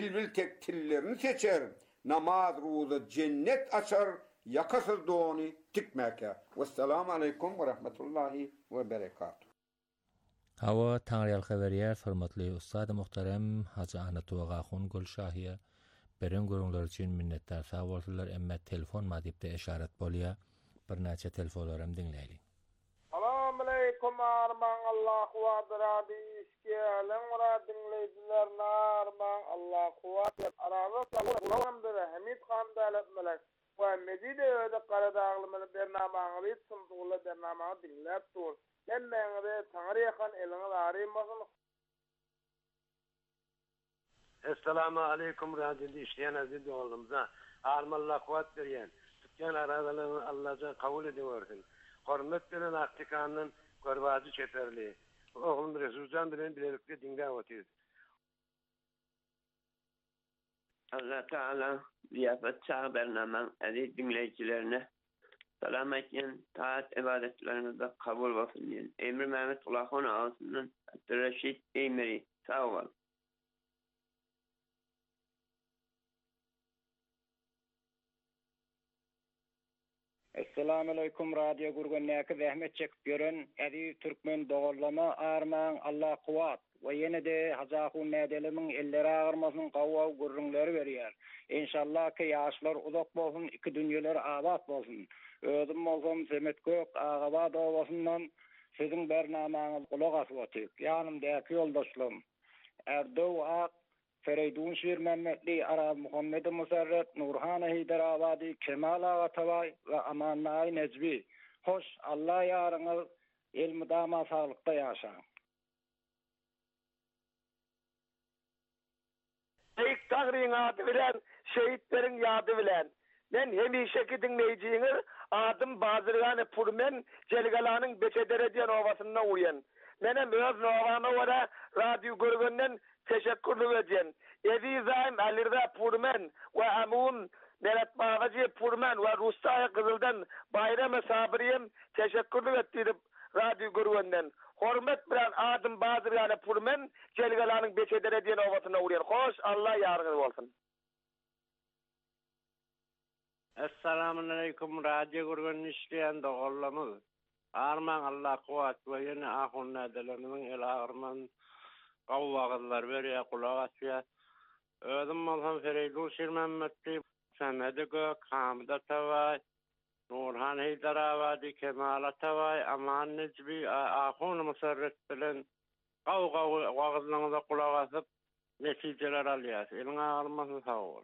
bilbil tek tillerini seçer. Namaz ruzu cennet açar, yakasız doğunu tikmeke. Vesselamu aleykum ve rahmetullahi ve berekatuhu. Hava Tanrıyal Xeberiyar, hormatly ustad muhterem Hacı Ahmet Tuğaxun Gülşahiye beren görüňler üçin minnetdar sag bolsunlar. Emma telefon madipde işaret bolýa. Bir näçe telefonlarym dinleýli. Assalamu aleykum arman Allahu adra diýişgelen wara dinleýdiler narman Allahu adra araba programda Hamid Khan dalatmalar we mezide öde Qaradağlymy bernamagy sunduly bernamagy dinläp dur. Ben meňde Tanrıhan elini araymasyn. Assalamu aleykum radyo işleyen aziz oğlumuza armallah kuvat berýän. Tutgan aradalygyny Allaha kabul ediyorsun. Hormat bilen aktikanın gurbacı çeperli. Oğlum Resulcan bilen bilelikle dinläp otýar. Allah Teala ziyafet çağı bernamam aziz dinleyicilerine salam etken taat ibadetlerinizi kabul olsun diyen Emir Mehmet Ulahon ağasının Abdülreşit Eymeri sağ olun. Assalamu aleykum radyo gurgunnäki zähmet çekip gören aziz türkmen dogurlama arman Allah kuwat we ýene-de hazahun nädelimiň elleri agyrmasyň gawwa gurrunlary berýär. İnşallah ki ýaşlar uzak bolsun, iki dünýeler abad bolsun. Özüm bolsam Semet Gök Agabad owasyndan siziň bernamaňyzy kulak asyp. Ýanymdaky ýoldaşlarym Erdow Ak Fereydun Şir Mehmetli, Arab Muhammed Musarret, Nurhan Hyderabadi, Kemal Agatavay ve Aman Nay Necbi. Hoş, Allah yarınız ilmidama sağlıkta yaşayın. Tek tagryň ady bilen, şehitlerin ýady bilen. Men hemişeki dinleýijiňiz adım Bazırgany Purmen Jelgalanyň Beçederediýen owasynda uýan. Menem öz nowama wara radio görgenden teşekkürlük edýän. Ezizaym Alirda Purmen we Amun Merat Bagajy Purmen we Rustay Kızıldan Bayram Sabriyem teşekkürlük etdim radio görgenden. Hormat bilen adım Bazırgany Purmen Jelgalanyň Beçederediýen owasynda uýan. Hoş, Allah ýargyny bolsun. Assalamu aleykum radyo görgän işleyen dogurlamy. Arman Allah kuwat we ýene ahun nädeleriň el agyrman gawwaglar berýär kulak asýar. Özüm bolsam Fereydun Şir Mehmetli, Semet Gök, Hamid Atavay, Nurhan Hyderabadi, Kemal Atavay, Aman Necbi, ahun Musarret bilen gawwaglaryňyza kulak asyp netijeler alýar. Eliňe almasyn sag bol.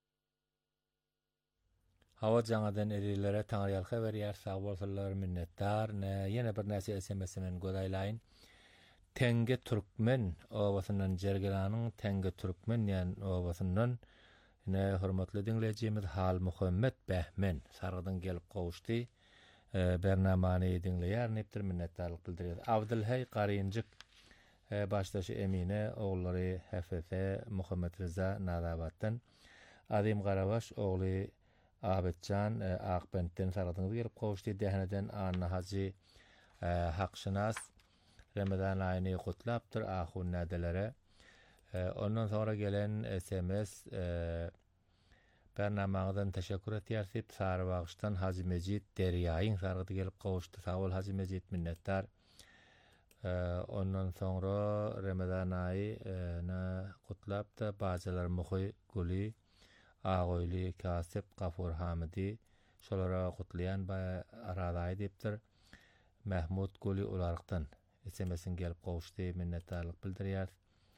Hava jaňadan erilere Tanrıal Xeberiyar sag bolsunlar, minnetdar. Ýene bir näçe SMS-men godaýlaýyn. Tenge Türkmen owasyndan Jergelanyň Tenge Türkmen ýan owasyndan ine hormatly dinleýijimiz Hal Muhammed Behmen sargydan gelip gowuşdy. Bernamany dinleýär, nepdir minnetdarlyk bildirýär. Abdulhay Qarynjyk başdaşy Emine oglary Hefefe Muhammed Rıza Nadabatdan Adim Garabaş ogly Abetcan Akbentden sargydan gelip gowuşdy. Dehneden Anna Hacı Hakşynas Ramazan ayını kutlaptır ahun nadelere. Ondan sonra gelen SMS bernamagydan teşekkür etýär. Sarıbağıştan Hacı Mecid Deryaýyň sargyda gelip gowuşdy. Sag bol Hacı Mecid, minnetdar. Ondan sonra Ramazan ayını kutlapdy. Bajalar Muhy Guli, Ağoyly Kasip Gafur Hamidi şolara kutlayan aradaý diýipdir. Mahmud Guli ularykdan SMS'in gelip gowuşdy, minnetdarlyk bildirýär.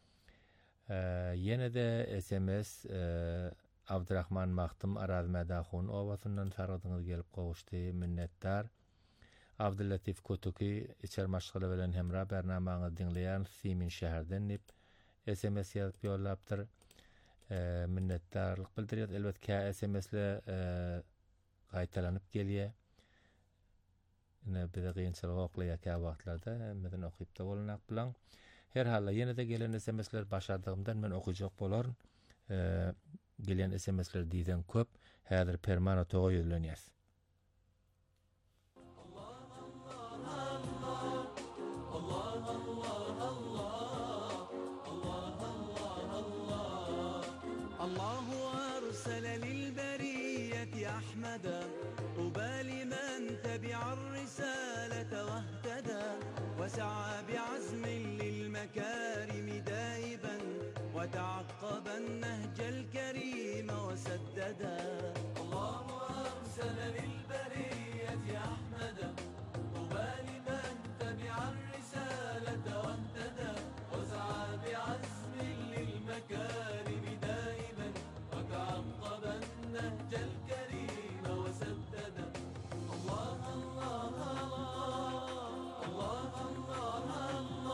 Ýene de SMS Abdurrahman Maktum Arazmedahun owasyndan sargydyňyz gelip gowuşdy, minnetdar. Abdullatif Kutuki içermaşgyly bilen hemra bernamaňyzy dinleýän Simin şäherden nip SMS ýazyp ýollapdyr. Minnetdarlyk bildirýär. Elbetde SMS-le gaýtalanyp gelýär. Ne bir gynçylyk oklaýar ka wagtlarda meden okyp da bolanak bilen. Her halda ýene de gelen SMS-ler başardygymdan men okujak bolaryn. Gelen SMS-ler diýden köp. Häzir permana toga ýölenýär. أحمدا أبالي من تبع الرسالة واهتدى وسعى بعزم للمكارم دائبا وتعقب النهج الكريم وسددا الله أرسل للبرية أحمدا أبالي من تبع الرسالة واهتدى وسعى بعزم للمكارم دائما وتعقب النهج الكريم وسددا الله الله الله الله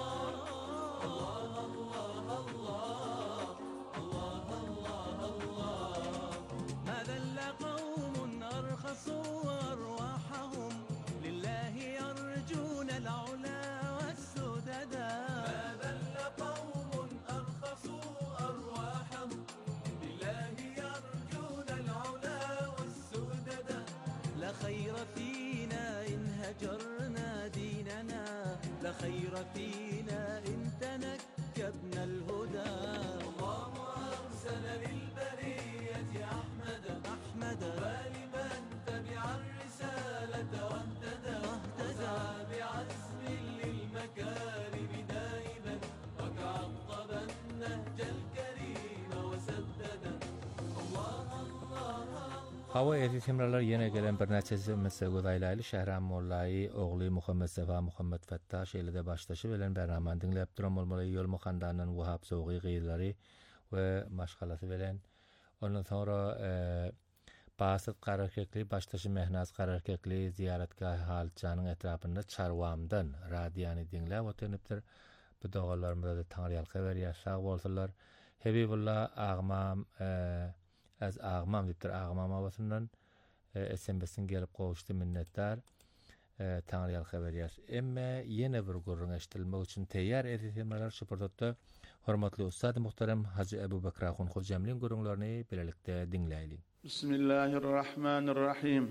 ما ذل قوم أرخصوا أرواحهم لله يرجون العلا والسددا ما ذل قوم أرخصوا أرواحهم لله يرجون العلا والسددا لا خير فينا إن هجرنا ديننا لا خير فينا إن تنكبنا الهدى الله أرسل للبرية أحمدا ولمن تبع الرسالة واهتدى وسعى بعزم للمكارم دائما وتعقب النهج الكريم وسددا الله الله Hava eğitimlerler yine gelen bir neçesi Mesegudaylaylı Şehram Mollai oğlu Muhammed Sefa Muhammed Fettah ile baştaşı bilen bernamen dinlep duran olmalı yol muhandanın Vahab Soğuği gıyılları ve maşgalası bilen ondan sonra Basit Qararkekli baştaşı Mehnaz Qararkekli ziyaretgah halçanın etrafında Çarvamdan radiyani dinlep oteniptir bu doğalarımızda da Tanrıyal haber yaşaq bolsalar Hebibullah Ağmam az ağmam diptir ağmam avasından SMB'sin gelip qoğuştu minnettar Tanrıyal haber yaş. Emme yine bir gurrun eşitilmek için teyyar editimler şıpırdatdı. Hormatly ustad muhterem Hacı Ebu Bekir Axun Xojamlin gurrunlarını bilelikte dinleyli. Bismillahirrahmanirrahim.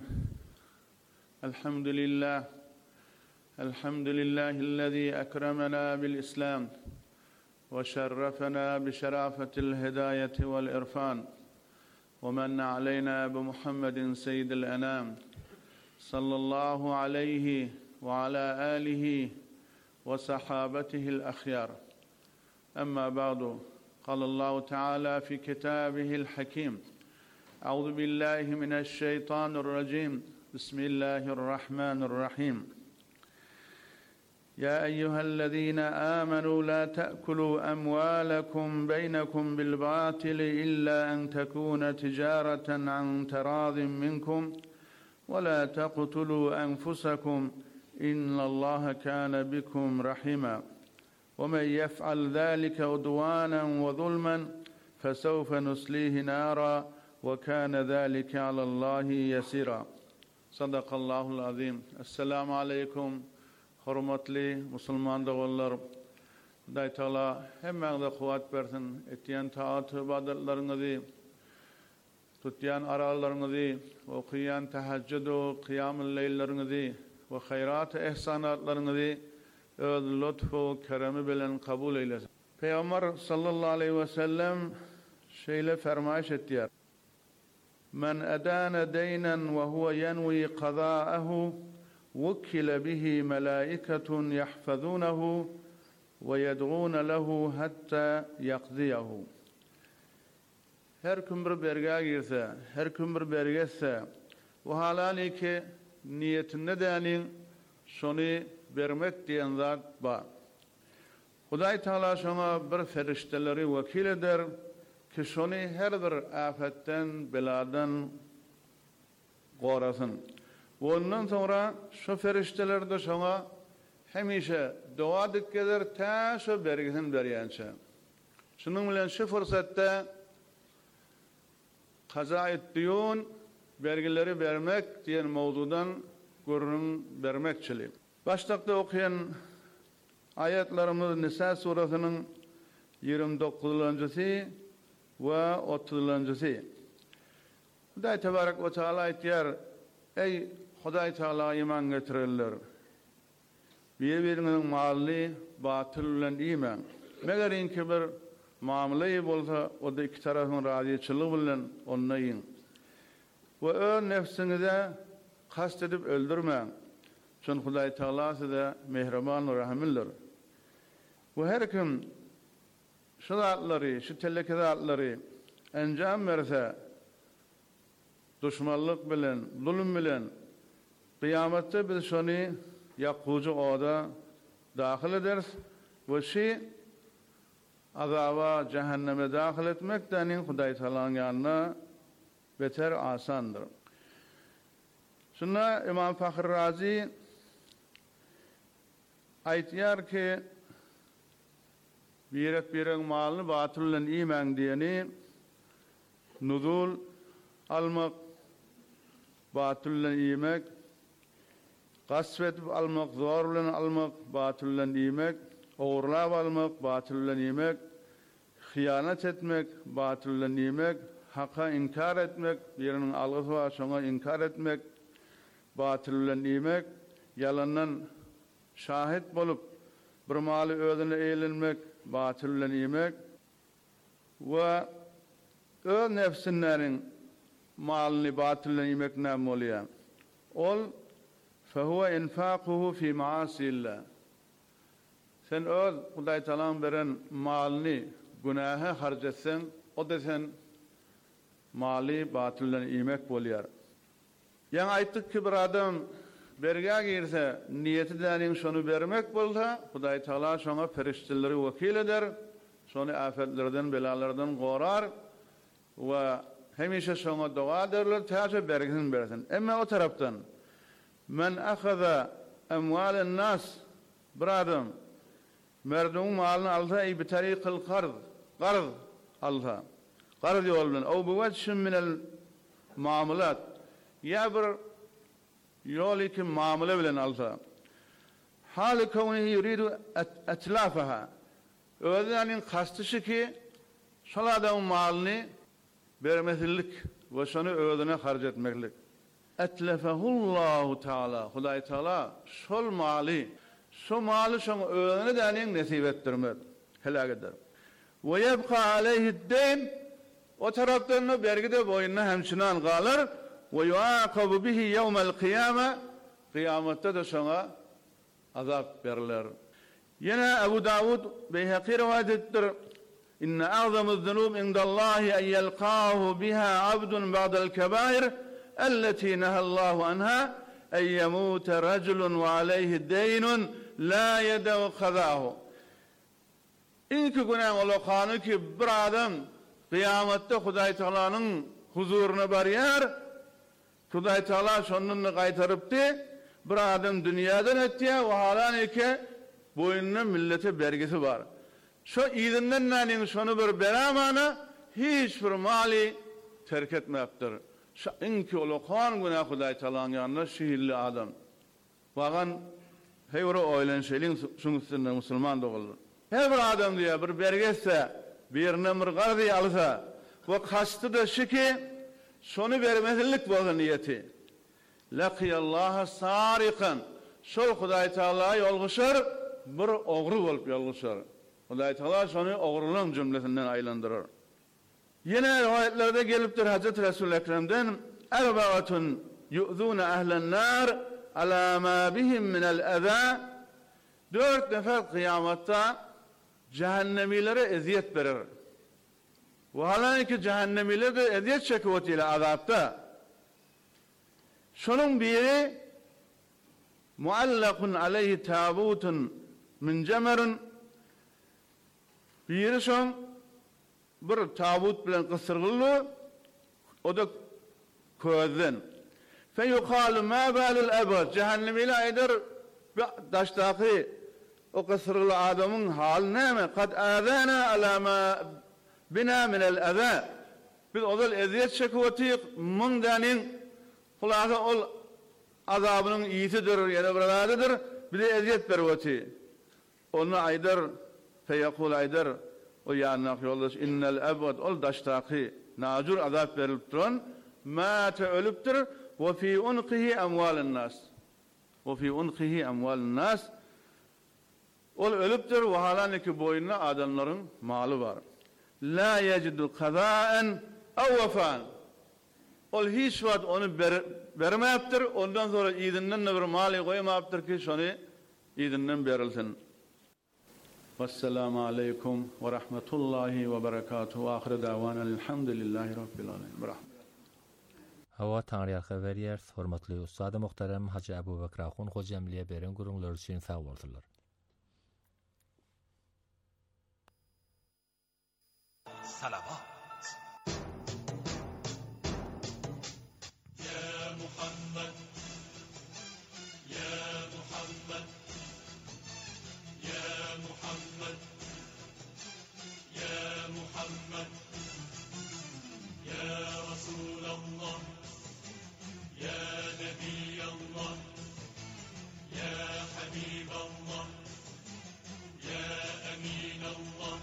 Elhamdülillah. Elhamdülillahi'llezî ekremena bil İslam ve şerrefena bi şerafetil hidayeti vel irfan. ومن علينا بمحمد سيد الأنام صلى الله عليه وعلى آله وصحابته الأخيار أما بعد قال الله تعالى في كتابه الحكيم أعوذ بالله من الشيطان الرجيم بسم الله الرحمن الرحيم يا أيها الذين آمنوا لا تأكلوا أموالكم بينكم بالباطل إلا أن تكون تجارة عن تراض منكم ولا تقتلوا أنفسكم إن الله كان بكم رحيما ومن يفعل ذلك عدوانا وظلما فسوف نصليه نارا وكان ذلك على الله يسيرا صدق الله العظيم. السلام عليكم hurmatly musulman dağlar. Hudaý Taala hemmeňize kuwat bersin. Etýän taat ibadetlerinizi, tutýan aralaryňyzy, okuyan tahajjud we kıyamul leýllerinizi we hayrat ihsanatlaryňyzy öz lütfu keremi bilen kabul eýlesin. Peýgamber sallallahu aleyhi ve sellem şeýle fermaýş etdiler. Men adana deynan we huwa yanwi qada'ahu وكل به ملائكة يحفظونه ويدعون له حتى يقضيه. Her kim bir berge girse, her kim bir bergetse, o halani ki niyetinde dänin şonu bermek diýen zat bar. Hudaý Taala şoňa bir ferişteleri vekil eder ki şonu her bir afetten, beladan gorasın. Ondan sonra şu ferişteler de şoňa hemişe dua dikkeler ta şu bergin berýänçe. Şunun bilen şu fursatda kaza etdiýän bergileri bermek diýen mowzudan gurrun bermekçilik. Başlykda okuyan ayetlerimiz Nisa surasynyň 29-njy we 30-njy. Hudaý tebarek we taala aýtýar: Ey Hudaý Taala iman getirenler, bir-biriniň maly batyl bilen iman. Meger inki bir mamly bolsa, o da iki tarafyň razyçylygy bilen onnaýyn. ve öz nefsinize kast edip öldürmeyin. Çünkü Hudaý Taala size mehriban ve rahimlidir. Bu her kim şu zatları, şu telleki zatları encam verse, düşmanlık bilen, zulüm bilen, kıyamette biz şunu yakkucu oda dahil ederiz ve şey azaba cehenneme dahil etmektenin Hudaý Taala'nın yanına beter asandır. Şuna İmam Fahri Razi aytýar ki birek malını batıllen iman diyeni nuzul almak, batıllen imek, gasp almak, zorlan almak, batıllen imek, oğurlap almak, batıllen imek, hıyanet etmek, batıllen imek, hakka inkar etmek, birinin algısı var, şona inkar etmek, batıllen imek, yalandan şahit bolup bir malı özüne eğlenmek, batıllen imek ve öz nefsinlerin malını batıllen imek ne molya? Ol fehuve infaquhu fi maasillah. Sen öz Hudaý Taala'nın beren malını günaha harcetsen, o da sen mali batıllen imek bolyar. Yan ayttık ki bir adam berge girse, niyeti denin şonu vermek bolsa, Hudaý Taala şona ferişteleri vekil eder, şonu afetlerden, belalardan gorar ve hemişe şona dua ederler, taşa bergin bersin. Ama o taraftan, men ahaza emvalen nas, bir adam, merdum malını alsa, bi tariqil qarz alsa, qarz yolundan, o bu vecşin minel muamelat, ya bir yol ki muamele bilen alsa, hali kavnihi yuridu etlafaha, öğrenin kastışı ki, şol adamın malını vermezlik ve şonu öğrene harc etmeklik. Etlefehullahu Teala, Hudaý Taala, şol mali, şu malı şonu öğrene denin nesip ettirmez, helak eder. Ve yebqa aleyhi deyn, o taraftan bergide boyunna hemşinan kalır, ve yuaqabu bihi yevmel kıyame, kıyamette de şona azap verirler. Yine Ebu Davud Beyhaqi rivayet ettir. İnne a'zamuz zunub indallahi en yelqahu biha abdun ba'del kebair elleti nehallahu anha en yemute raculun ve aleyhi deynun la yedev kazahu. İlk günah olaqanı ki bir adam kıyamette Hudaý Taala'nın huzuruna barýar, Hudaý Taala şonunu qaytarıpdy, bir adam dünýäden etdiýär, we halanike boyunna millete bergisi var. Şu izinden nänin şonu bir beramana hiç bir mali terk etmekdir. Şu inki olaqan günah Hudaý Taala'nın ýanyna şihirli adam. Bagan hewre oýlanşylyň şuňusynda musulman dogulur. Her bir adam diýär bir bergese, birine bir gardy alsa, bu kastı da şu ki şonu vermezlik bolsa niyeti. Laqiyallaha sariqan. Şol Hudaý Taala yolguşar, bir ogru bolup yolguşar. Hudaý Taala şonu ogrulyň jümlesinden aýlandyrar. Yine riwayetlerde gelipdir Hazret Resul Ekrem'den erbaatun yu'zuna ahlen nar ala ma bihim min el-eza. 4 nefer kıyamatta cehennemilere eziyet verir. Ve halanki cehennemiler de eziyet çekivetiyle azapta. Şunun biri muallakun aleyhi tabutun min cemerun, biri şun bir tabut bilen kısırgılı, o da közden. Fe yukalu ma balul ebad, cehennemiyle aydır daştaki o kısırgılı adamın hali neyme? Kad azana ala ma bina minel eza. Biz ozal eziyet çekivetiyiq, mundanin kulası ol azabının iyisidir ya da biradadır, bir de eziyet veriveti. Onu aydır, feyekul aydır, o yannak yoldaş, innel ebad, ol daştaki, nacur azap verilip duran, mâte ölüptür, ve fî unqihi emvâlen nas. Ve fî unqihi emvâlen nas. Ol ölüptür, ve halaniki boyunna adamların malı var. La yecidu kazâen ev vefân. ol hiç wat onu bermeyaptır. Ondan sonra idinden bir mali koymayaptır ki şonu idinden berilsin. Vesselamu aleykum ve rahmetullahi ve berekatuhu. Ahire davana elhamdülillahi rabbil alemin. Hawa Tanrıya xeberiyar, hormatly ustady muhterem Hacı Ebu Bekir Ahun hocamliye beren gurullar üçün sağ bolsunlar. Salavat. Ya Muhammed, Ya Muhammed, Ya Muhammed, Ya Muhammed, Ya Resulallah, Ya Nebiyallah, Ya Habiballah, Ya Eminallah.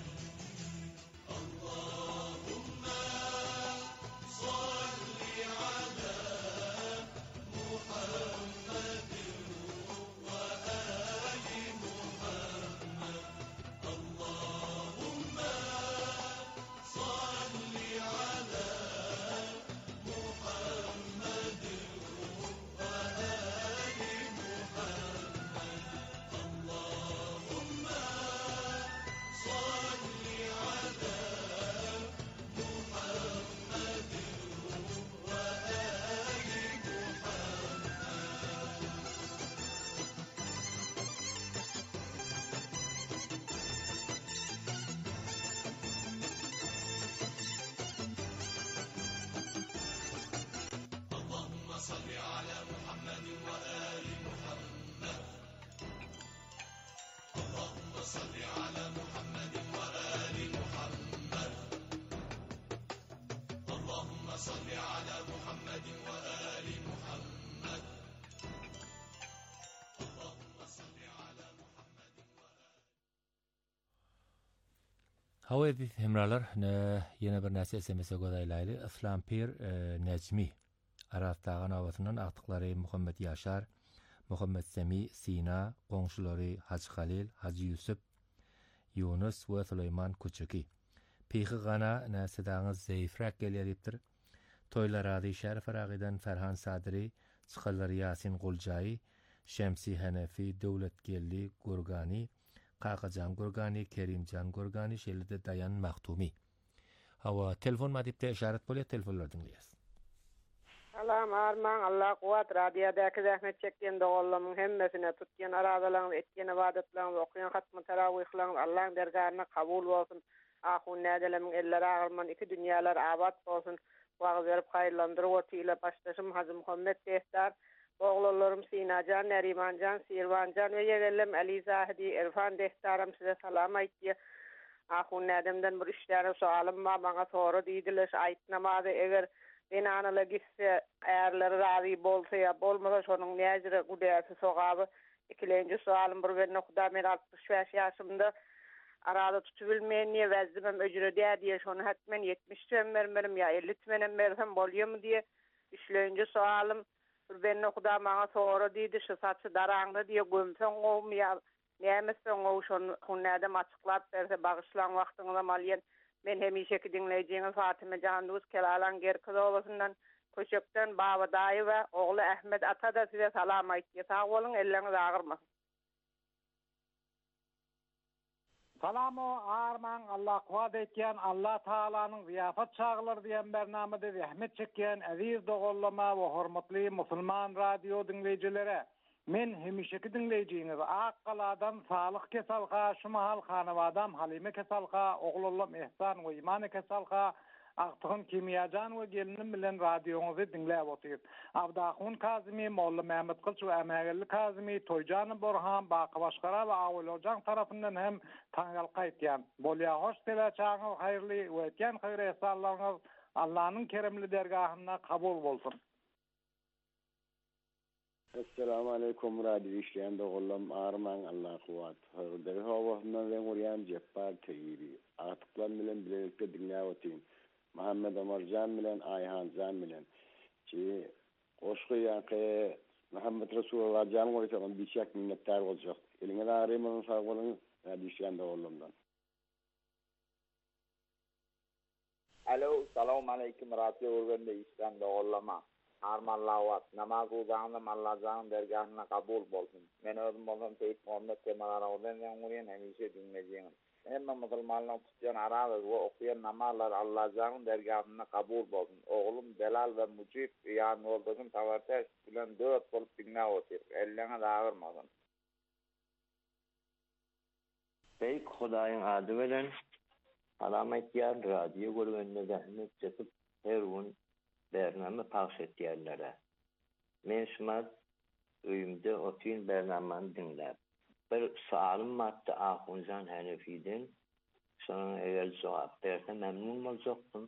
Hawa edip hemralar yine bir näse SMS godaýlaýly Islam Pir Necmi Arastağan awasyndan aktyklary Muhammed Yaşar, Muhammed Semi, Sina, goňşulary Hacı Halil, Hacı Yusuf, Yunus we Süleyman Kuçuki. Peyhi gana näsedaňyz zäifrak gelýärdir. Toylar Adi Şerif Aragydan Ferhan Sadiri, Çykallar Yasin Guljayi, Şemsi Hanefi, Döwlet Gelli Gurgani, Qaqajan Gurgani, Kerimcan Gurgani, şeýlede Dayan Maktumi. Hawa telefon madipde işaret bolýar, telefonlardan diýäs. Salam arman Allah kuwat radiyadaki zahmet çekken dogallamın hemmesine tutken aradalan etken ibadetlan okuyan hatmı teravihlan Allah'ın dergahına kabul olsun. Ahun nedelemin eller ağırman iki dünyalar abad olsun. Vağız verip hayırlandırı ortayla baştaşım Hacı Muhammed Tehtar, oğullarım Sinacan, Nerimancan, Sirvancan ve yegellem Ali Zahidi, Erfan Tehtarım size salam aytdiye. Ahun nedemden bir işlerim sualım var, bana soru deydiler, aytnamadı eğer beni anala gitse, eğerleri razi bolsa ya, bolmasa şonun necire gudayası soğabı. İkilenci sualım bir benne kuda men 65 yaşımda arada tutubilmeyen niye vezdimem öcüre diye şonu hatmen 70 tümen vermerim ya 50 tümenem versem bolyo mu diye. Üçlenci sualım bir benne kuda bana soru deydi, şu saçı darağında diye gömsen oğum ya, neyemezsen oğu şonu hunnedem açıklap verse bağışlan vaktini malyen. Men hemişeki dinleyeceğiniz Fatime Canduz Kelalan Gerkız olasından Köşekten Baba Dayı ve oğlu Ahmet Ata da size salam aytdı. Sağ olun, elleriniz ağırmasın. Salamu arman Allah kuvat etken Allah Taala'nın ziyafat çağılar diyen bernamede zahmet çeken aziz dogollama ve hormatly Müslüman radyo dinleyicilere men hemişeki dinleyeceğiniz Akkaladan Sağlık Kesalqa, Şumahal Hanavadam Halime Kesalqa, oğlullam İhsan ve İman Kesalqa, Aqtığın Kimyacan ve gelinim bilen radyonuzu dinleyip oturup. Abdahun Kazimi, Molla Mehmet Kılıç ve Emeğelli Kazimi, Toycanı Borhan, Bakı Başkara ve Avul Hocan tarafından hem tangal kayıtyan. Bolya hoş teleçağınız hayırlı ve etken hayır esallarınız Allah'ın keremli dergahına kabul olsun. Assalamu alaikum radyo işleyen doğullam arman Allah kuvat. Hırdır havasından ben uğrayan ceppar teyiri. Artıklan bilen bilelikte dinleyatayım. Muhammed Ömercan bilen Ayhan Can bilen. Ki koşku yankı Muhammed Resulullah can koysalım bir şak minnettar olacak. Eline de araymanın sağ olun radyo işleyen doğullamdan. Alo, selamun aleyküm. Radyo Urgen'de İslam doğullama. Armallavat. Namaz uzağınım Allah'ın dergahına kabul bolsun. Men özüm bolsun Seyyid Muhammed Kemal Araw'dan yanguyen hemişe dinleyeceğim. Emme Müslümanlar tutyan aradı ve okuyan namazlar Allah'ın dergahına kabul bolsun. Oğlum Delal ve Mucib yani olduğum tavarteş bilen 4 bolup dinle otur. Ellerine dağırmasın. Beyk Hudaýyň ady bilen alamet ýar radio görgende zähmet çekip her gün bername paş etýärlere. Men şumat öýümde otyn bernamany dinläp. Bir sualym matdy Ahunjan Hanefiden. Şonuň eger jogap berse memnun boljakdym.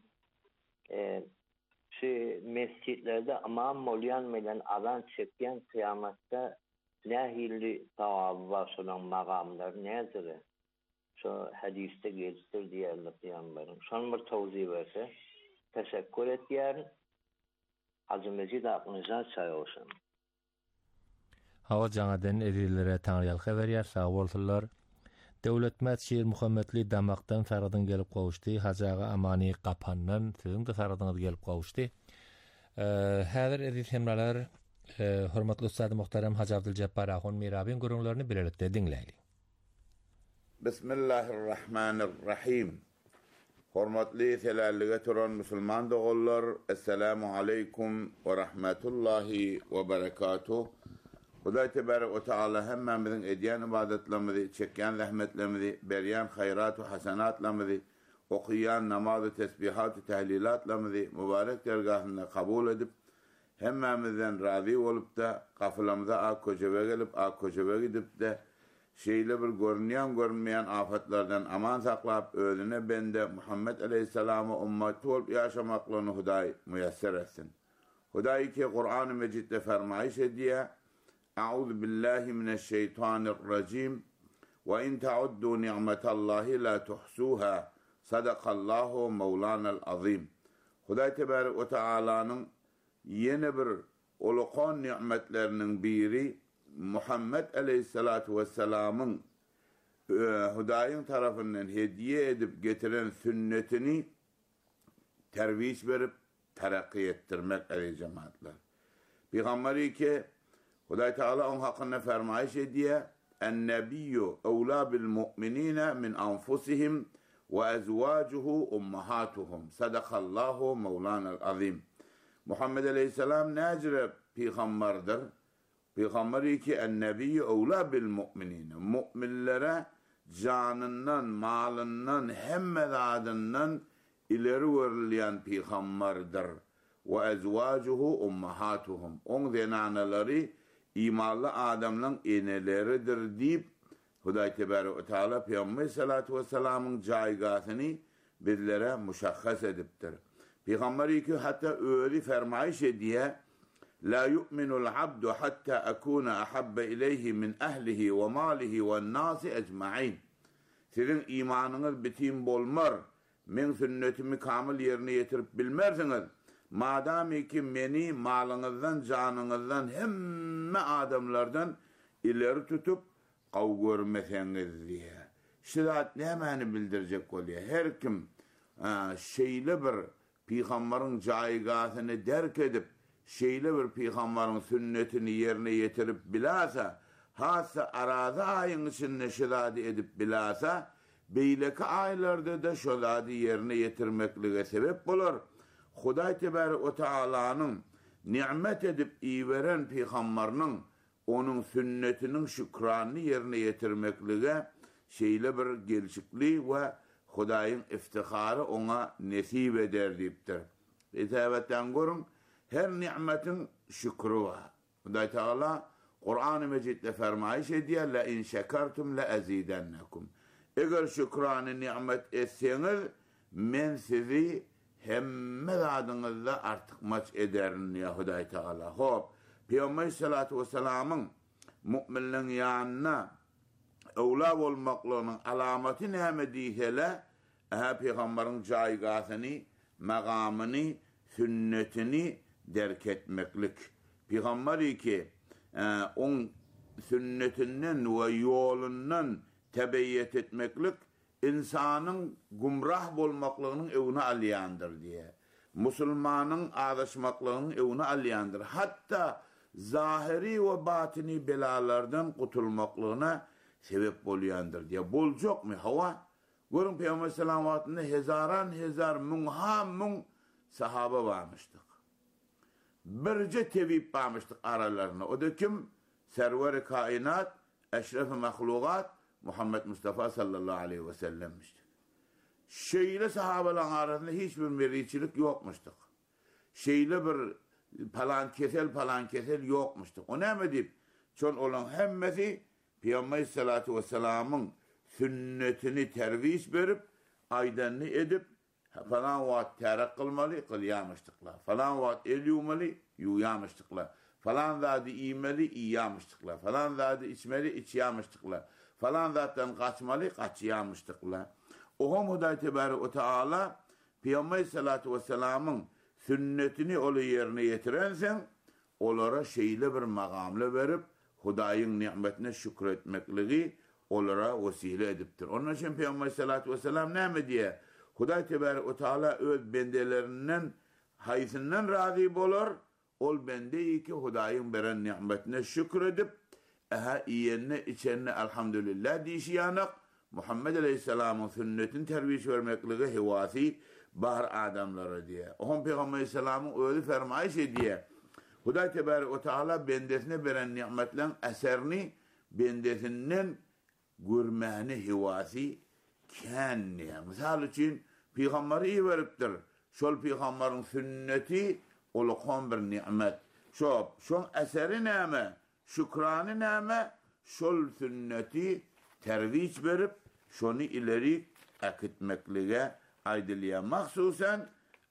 Şu mescitlerde amam molyan bilen adan çekýän kıyamatda nähili tawab başlanan magamlar näziri? Şu hadiste geçtir diýerler Peygamberin. Şonu bir tawzih berse, teşekkür etýär. Hazır Mecid aklınıza çay olsun. Hava jaňadan erilere taňryal habar ýer, sag bolsunlar. Döwletmet Şeýir Muhammedli Damakdan Faradan gelip gowuşdy. Hajaga Amani Qapandan sizin de Faradan gelip gowuşdy. Häzir edil hemralar hormatly ustad muhterem Hacı Abdülcebbar Ahun Mirabin gurunlaryny bilerekde dinleýäli. Bismillahirrahmanirrahim. Hormatly selallyga turan musulman dogullar, assalamu aleykum ve rahmetullahi ve berekatuh. Hudaý tebarek ve taala hemmemizin edýän ibadetlerimizi, çekýän rahmetlerimizi, berýän hayrat ve hasanatlarimizi, okuyan namaz ve tesbihat ve tehlilatlarimizi mübarek dergahına kabul edip, hemmemizden razı olup da gafylamyza akköjebe gelip, akköjebe gidip de şeyle bir görünmeyen afatlardan aman saklap özüne bende Muhammed Aleyhisselam'a ümmeti olup yaşamaklığını Hudaý müyesser etsin. Hudaý ki Kur'an-ı Mecid'de fermayiş ediyor. A'udhu billahi mineşşeytanirracim. Ve in ta'uddu ni'metallahi la tuhsuha. Sadakallahu mevlana'l azim. Hudaý tebarek ve Teala'nın yeni bir ulukon nimetlerinin biri Muhammed Aleyhisselatu Vesselam'ın Hudaýyň tarafından hediye edip getiren sünnetini terviş verip terakki ettirmek ey cemaatler. Peygamberi ki Hudaý Teala onun hakkında fermayiş ediyor. En-nebiyyü evlâ bil mu'minîne min anfusihim ve ezvâcuhu ummahatuhum. Sadakallahu mevlana'l azim. Muhammed Aleyhisselam necre peygamberdir. Peygamberi ki en-nebiyyü evlâ bil mu'minîne. Mu'minlere canından, malından, hemmedadından ileri verilýän peygamberdir. Ve ezvâcuhu ummahatuhum. On zenaneleri imanlı adamların eneleridir deyip Hudaý tebarek ve Teala Peygamber sallallahu aleyhi ve sellem'in caýgasyny bizlere müşahhas edipdir. Peygamberi ki hatta öýle fermayiş ediyor. La yu'minul abdu hatta akuna ahabba ileyhi min ahlihi ve malihi ve nasi ecmaîn. Sizin imanınız bitim bolmar. Men sünnetimi kamil yerine getirip bilmersiniz. Madami ki meni malınızdan, canınızdan, hemme adamlardan ileri tutup qaw görmeseniz diye. Şirat ne mani bildirecek oluyor. Her kim şeyle bir peygamberin caýgasyny derk edip, şeyle bir peygamberin sünnetini yerine getirip bilasa, hassa araza ayın içinde şiradi edip bilasa, beyleki aylarda da şoladi yerine getirmeklige sebep olur. Hudaý tebarek ve Teala'nın nimet edip iyi veren peygamberinin onun sünnetinin şükrany yerine getirmeklige şeyle bir gelişikli ve Hudaýyň iftihary ona nesip eder dipdir. Etabetten görün her nimetin şükrü var. Hudaý Teala Kur'an-ı Mecid'de fermayiş ediyor. La in şekertum la azidennekum. Eger şükrany nimet etseniz men sizi hemme adınızda artykmaç ederin ya Hudaý Teala. Hop, Peygamber sallallahu aleyhi ve sellem'in müminlerin yanına evlâ bolmaklığının alameti näme diýsele, Peygamberin caýgasyny, magamyny, sünnetini derk etmeklik. Peygamberi ki on sünnetinden ve yolundan tebeyyet etmeklik insanın gumrah bolmaklığının evini alyandır diye. Musulmanın adaşmaklığının evini alyandır. Hatta zahiri ve batini belalardan kutulmaklığına sebep bolyandır diye. Bol çok mu hava? Görün Peygamber sallallahu aleyhi ve sellem hezaran hezar mun sahaba varmıştık. Birce tevip varmıştık aralarına. O da kim? Server-i kainat, eşref-i mahlukat Muhammed Mustafa sallallahu aleyhi ve sellem'miştik. Şeyle sahabaların arasında hiçbir meriçilik yokmuştuk. Şeyle bir palan kesel yokmuştuk. O ne mi deyip? Çon olan hemmesi Peygamber sallallahu aleyhi ve sellem'in sünnetini tervis verip, aydanını edip, falan vaat terak kılmalı, kılyamıştıklar. Falan vaat el yumalı, yuyamıştıklar. Falan zadı iymeli, iyyamıştıklar. Falan zadı içmeli, içyamıştıklar. Falan zaten kaçmalı, kaçyamıştıklar. Ohum Huday Tebarek Teala Peygamber sallallahu aleyhi ve sellem'in sünnetini olu yerine getirensen, onlara şeyle bir makamla verip, Huday'ın nimetine şükretmekliği onlara vesile ediptir. Onun için Peygamber sallallahu aleyhi ve sellem ne mi diye? Huday Tebarek Teala öz bendelerinden haysinden razı olur. Ol bendeyi ki Huday'ın veren nimetine şükredip iyenine içenine elhamdülillah dişiyanak Muhammed Aleyhisselam'ın sünnetin terbiye vermekliği hivasi bahar adamları diye. Ohun Peygamber Aleyhisselam'ın öyle fermayış diye. Huday Tebarek Teala bendesine veren nimetlerin eserini bendesinden görmeni hivasi kendiye. Misal için Peygamberi iyi veriptir. Şol Peygamberin sünneti olukon bir nimet. Şol eseri neme, şükranı neme, şol sünneti terviç verip, şonu ileri akıtmekliğe aydiliye mahsusen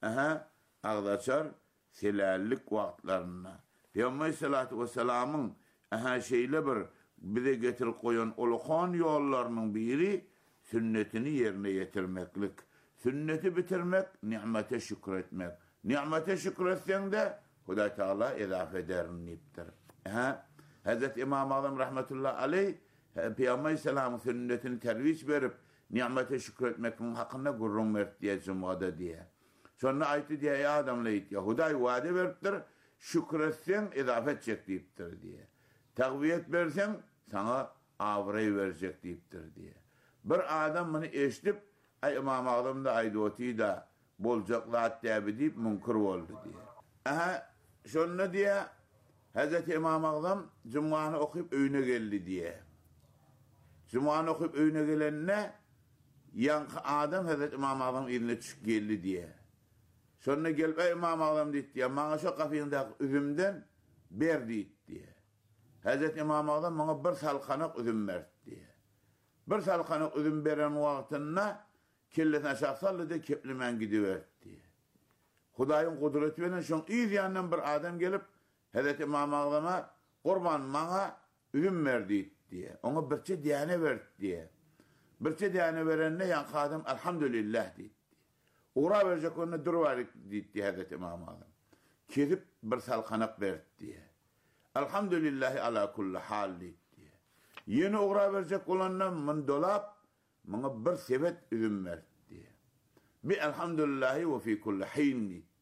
ağdaçar selallik vaktlarına. Peygamber sallallahu aleyhi ve sellem'in şeyle bir bize getirip koyan olukon yollarının biri sünnetini yerine getirmeklik. Sünneti bitirmek, nimete şükretmek. Nimete şükretsen de Huday Teala edafe ederin niptir. Hazreti İmam Azam rahmetullahi aleyh Peygamber Aleyhisselam'ın sünnetini terviç verip nimete şükretmekin hakkında gurrun mert diye cumada diye. Sonra ayeti diye ya adamla it ya Huday vaade veriptir şükretsen edafet çek deyiptir diye. Takviyet versen sana avrayı verecek deyiptir diye. Bir adam bunu eşitip ay İmam Azam da aydoti da bolcaklat diye deyip munkır oldu diye. Şunla diye Hazreti İmam Azam Cuma'nı okuyup öyüne geldi diye. Cuma'nı okuyup öyüne gelenine yankı adam Hazreti İmam Azam eline çık geldi diye. Sonra gelip ey İmam Azam deyip diye bana şu kafiyindeki üzümden ber deyip diye. Hazreti İmam Azam bana bir salkanak üzüm mert diye. Bir salkanak üzüm veren vaktinde kellesine şahsallı da keplimen gidiver diye. Hudayın kudreti veren şun iz yanından bir adam gelip Hazreti İmam Azam'a kurban bana üzüm verdi diye. Ona birçe diyane verdi diye. Birçe diyane verenine yankı adam elhamdülillah diye. Uğra verecek onunla durvarik diye Hazreti İmam Azam. Kedip bir salkanak verdi diye. Elhamdülillahi ala kulli hal diye. Yeni uğra verecek olanla min dolap bana bir sebet üzüm verdi diye. Bi elhamdülillahi ve fi kulli hin diye.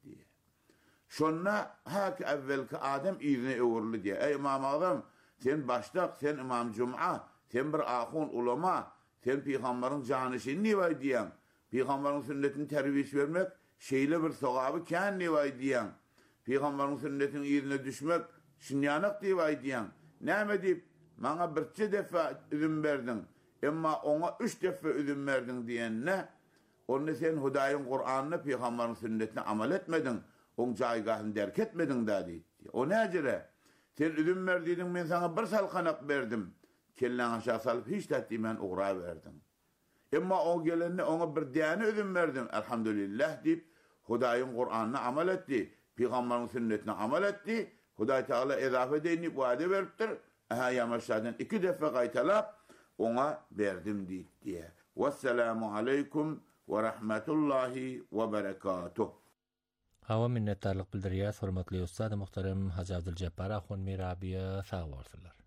Şonna hak evvelki Adem izine uğurlu diye. Ey İmam Azam sen baştak, sen İmam Cum'a, sen bir ahun ulama, sen Peygamberin canişini nivay diyen. Peygamberin sünnetini terbiye vermek, şeyle bir sogabı kendi nivay diyen. Peygamberin sünnetinin izine düşmek, şinyanak nivay diyen. Ne deyip, bana birçe defa üzüm verdin, ama ona 3 defa üzüm verdin diyen ne? Onu sen Huday'ın Kur'an'ını, Peygamberin sünnetine amel etmedin. On caygahını derk etmedin da deyip. O ne acire? Sen üzüm verdiydin, ben sana bir salkanak verdim. Kellen aşağı salıp hiç tatlimen uğra verdim. Ama o gelenine ona bir diyane üzüm verdim. Elhamdülillah deyip Huday'ın Kur'an'ına amel etti. Peygamberin sünnetine amel etti. Huday Teala edafe deyinip vaade veriptir. Yamaçlardan 2 defa kaytalap ona verdim deyip diye. Vesselamu aleykum ve rahmetullahi ve berekatuh. Hava minnettarlık bildiriyaz, hurmatly ustad muhtarem Hacı Abdülcebbar ahun mirabiye sağ bolsunlar.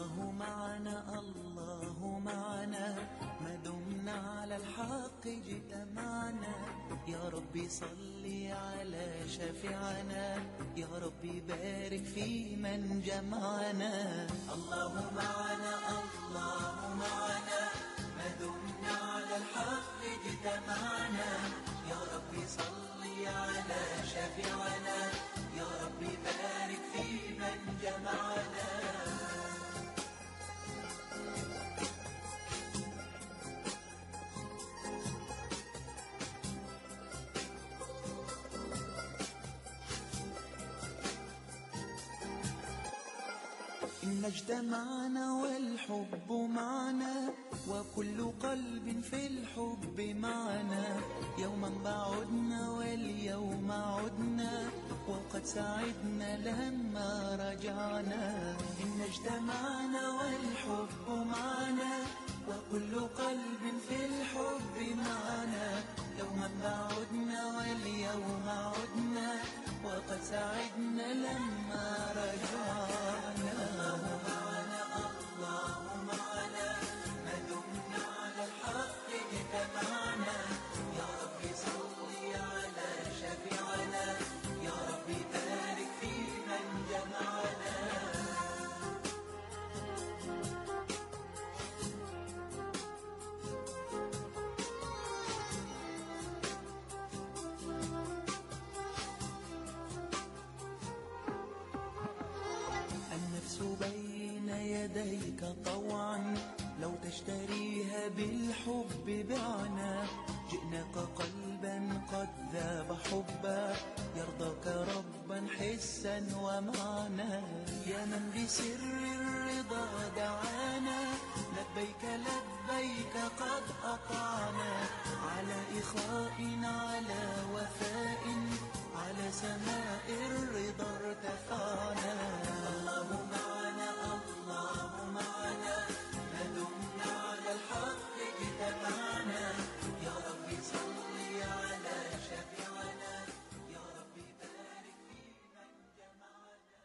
الله معنا الله معنا ما دمنا على الحق اجتمعنا يا ربي صلي على شفيعنا يا ربي بارك في من جمعنا الله معنا الله معنا ما دمنا على الحق اجتمعنا يا ربي صلي على شفيعنا يا ربي بارك في من جمعنا إن اجتمعنا والحب معنا وكل قلب في الحب معنا يوما بعدنا واليوم عدنا وقد سعدنا لما رجعنا إن اجتمعنا والحب معنا وكل قلب في الحب معنا يوما بعدنا واليوم عدنا وقد سعدنا لما رجعنا الله معنا الله معنا ما دمنا على الحق اجتمعنا يا ربي صل على شفيعنا يا ربي بارك في من جمعنا بين يديك طوعا لو تشتريها بالحب بعنا جئناك قلبا قد ذاب حبا يرضاك ربا حسا ومعنا يا من بسر الرضا دعانا لبيك لبيك قد أطعنا على إخاء على وفاء على سماء الرضا ارتفعنا الله معنا الله معنا ما دمنا على الحق اجتمعنا يا ربي صل على شفيعنا يا ربي بارك في من جمعنا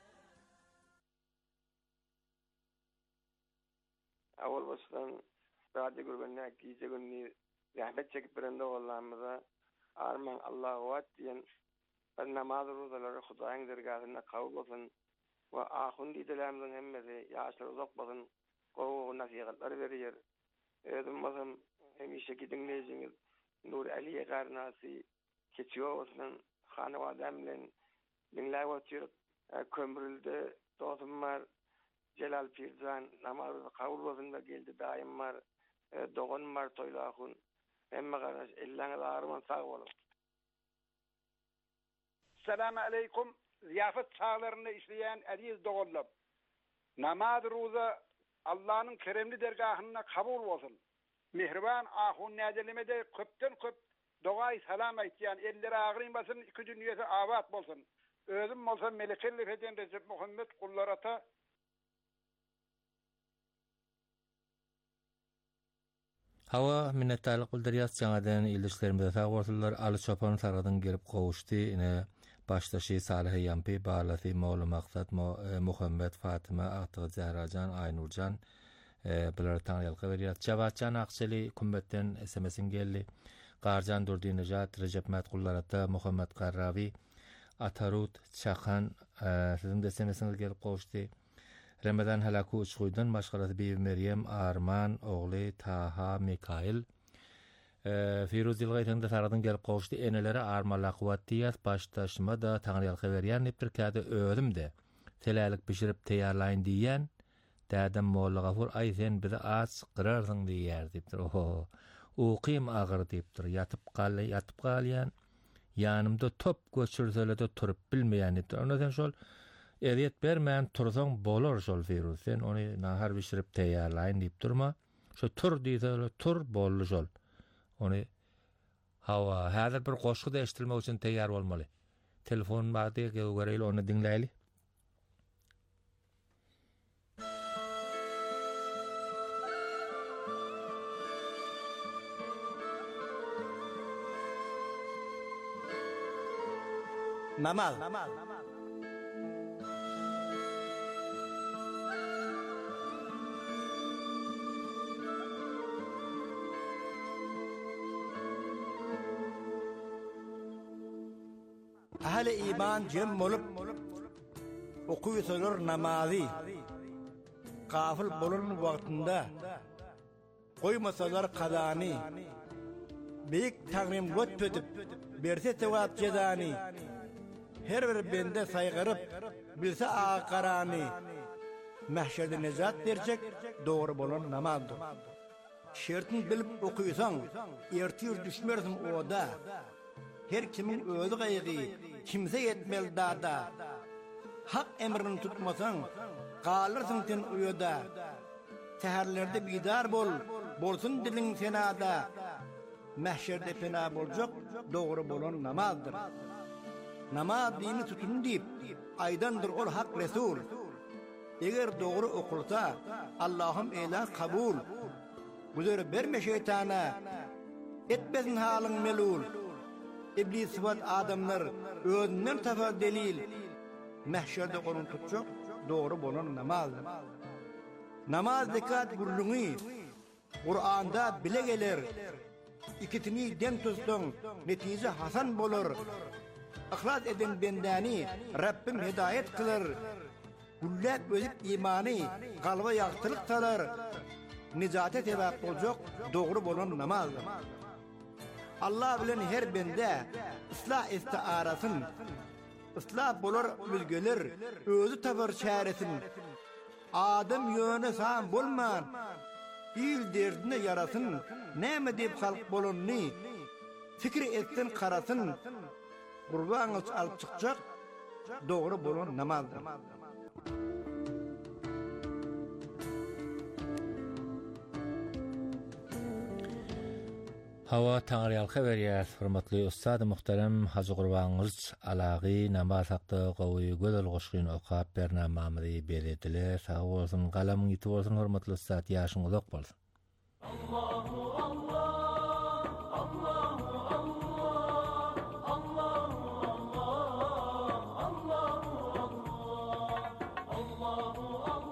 أول baştan radyo grubuna giyce günü rahmet çekip birinde olanımıza Arman Allah'a vaat diyen namaz rozaları Hudayın dergahına kabul olsun ve ahun diyelimizin hemmesi yaşlar uzak olsun kovu nasihatler veriyor. Ödüm hemişe dinleyiciniz Nur Aliye Garnasi keçiyor olsun hanevademle dinler oturup kömürülde dostum var Celal Pirzan namazı kabul olsun da geldi daim var doğun var toylahun emme kardeş ellerine ağrıman sağ olun. Selamun aleyküm. Ziyafet çağlarını işleyen aziz doğullum. Namaz ruza Allah'ın keremli dergahına kabul olsun. Mihriban ahun nedelimede köpten köp doğay salam aytyan elleri ağrıymasın iki dünyası avat bolsun. Özüm olsa Melekeli Feden Recep Muhammed kullarata Hava minnettarlyk bildirýär jaňadan ilişlerimizde sagorsular aly çopan saradan gelip gowuşdy. Ine başdaşy Salih Ýampi, Barlasy Mawla Maksat, Muhammed Fatima, Agty Zahrajan, Aynurjan bular taňýalky berýär. Jawatjan Akçely kummetden SMS-im geldi. Garjan Durdinejat, Recep Matkullarata, Muhammed Qarrawi, Atarut Çakan sizin de SMS-iňiz gelip gowuşdy. Ramazan halaku uçguydan başgalasy Bibi Meryem, Arman, ogly Taha, Mikail. Firuz Dilgaytynda saradan gelip gowuşdy. Eneleri Arman Laqwat diýär. Başdaşyma da taňryalky berýän nepdirkäde özüm de telälik pişirip teýarlaýyn diýen. Dädem Molla Gafur ay sen bize aç gyrarsyň diýär diýipdir. Oho. Uqym agyr diýipdir. Yatyp galýan. Ýanymda top göçürsele de turup bilmeýän diýipdir. Ondan şol Ediyet bermän tursaň bolar şol Firuz. Sen ony nahar bişirip teýarlaýyn diýip durma. Şo tur diýse tur bolly şol. Ony hawa häzir bir goşgy da eşitilmek üçin teýär bolmaly. Telefon bagdy göreýli ony dinläýli. ehli iman jem bolup okuysalar namazi gafil bolun wagtında koymasalar qadani büyük tagrim götpedip berse tevap cezani her bir bende saygırıp bilse aqarani mahşerde nezat dercek doğru bolan namazdır. Şertin bilip okuysan ertir düşmersin oda. Her kimin özü gaygı kimse yetmel dada. Hak emrini tutmasan qalırsın sen uyuda. Seherlerde bidar bolsun dilin senada. Mahşerde fena bolacak doğru bolan namazdır. Namaz dini tutun deyip aydandır ol hak resul. Eğer doğru okulsa Allah'ım elan kabul. Güzel verme şeytana etmesin halın melul. İblis sıfat adamlar özünden tafar delil. Mahşerde onun tutacak doğru bolan namaz. Namaz zekat gurlunu Kur'an'da bile gelir. İkitini den tutsun netice hasan bolur. İhlas eden bendani Rabbim hidayet kılır. Güllep özüp imani kalba yaktılık salar. Nicate sebep olacak doğru bolan namaz. Allah bilen her bende ıslah istiarasın. Islah bolar müzgöler özü tavır çaresin. Adam yöne sağım bolman. İl derdine yarasın. Näme deyip halk bolunni fikri etsin karasın. Kurbanız alıp çıkacak doğru bolan namazdır. Hava Tanrıyal Xeberiyat, hürmetli ustad muhterem Hacı Qurbanğız alaqi namaz haqqı qawy gözel goşgyn okap bernamamyzy berediler. Sağ bolsun, galamyň ýiti bolsun, hürmetli ustad, ýaşyň uzak bolsun. Allahu Allah, Allahu Allah, Allahu Allah, Allahu Allah, Allahu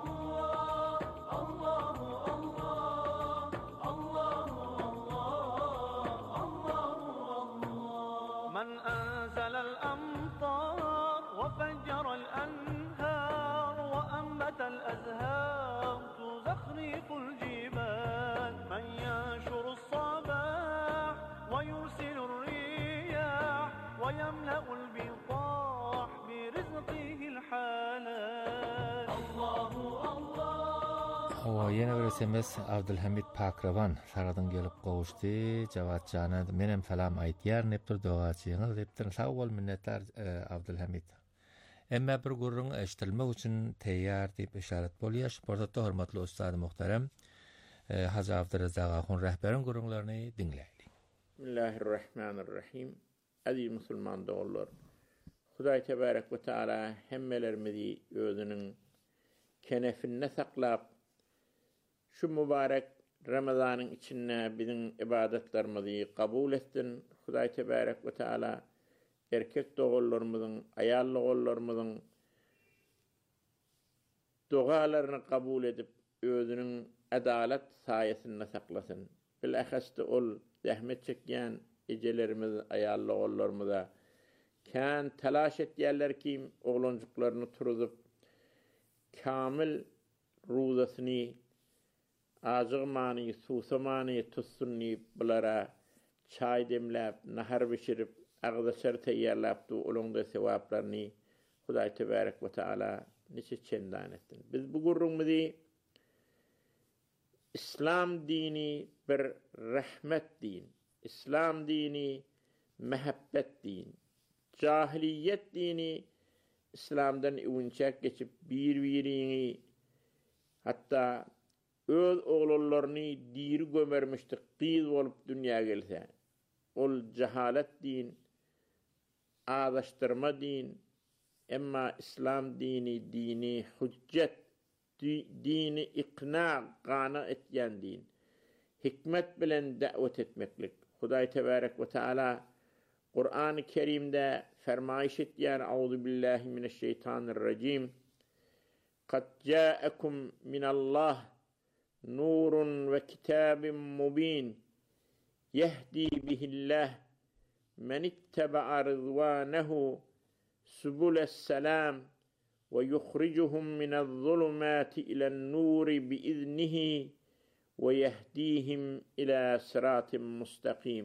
من أنزل الأمطار وفجر الأنهار وأنبت الأزهار تزخرف الجبال من ينشر الصباح ويرسل الرياح ويملأ البطاح برزقه الحلال الله الله. Hawa yine bir SMS Abdülhamid Pakravan saradan gelip gowuşdy. Jawat jana menem salam aýtýar nepdir dogaçyňyz depdir. Sag bol minnetler Abdülhamid. Emma bir gurrun eşitilmek üçin teýýar diýip işaret bolýar. Portatda hormatly ustad muhterem Hacı Abdurrazzaq Ahun rehberin gurrunlaryny dinleýäli. Bismillahirrahmanirrahim. Aziz musulman dogullar. Hudaý tebarek we taala hemmelerimizi özüniň kenefinne saklap şu mübarek Ramazanyň içinde bizim ibadetlerimizi kabul etsin. Hudaý tebarek we taala erkek dogullarymyzyň, aýal dogullarymyzyň dogalaryny kabul edip özüniň adalet saýasynda saklasyn. Bilahasda ol zähmet çekýän ejelerimiz, aýal dogullarymyza kän talaş etýärler ki oglanjyklaryny turup kamil ruzasyny azgmany, susamany tutsunny bulara çay demläp, nahar bişirip, agdaşar teýýarlapdy, olanda sewaplaryny Hudaý tebarek we taala niçe çendan etdi. Biz bu gurrumuzy İslam dini bir rahmet din, İslam dini mehabbet din, cahiliyet dini İslam'dan ünçek geçip bir-birini hatta öz oğullarını diri gömermişti, kıyız olup dünya gelse. Ol cehalet din, ağdaştırma din, emma İslam dini, dini hüccet, dini ikna, gana etyen din. Hikmet bilen davet etmeklik. Hudaý tebarek ve taala Kur'an-ı Kerim'de fermayiş etyen Euzu billahi mineşşeytanirracim. Kad ja'akum minallah nurun ve kitabun mubin yehdi bihillah men ittaba'a ridwanahu سبل السلام ويخرجهم من الظلمات إلى النور بإذنه ويهديهم إلى صراط مستقيم.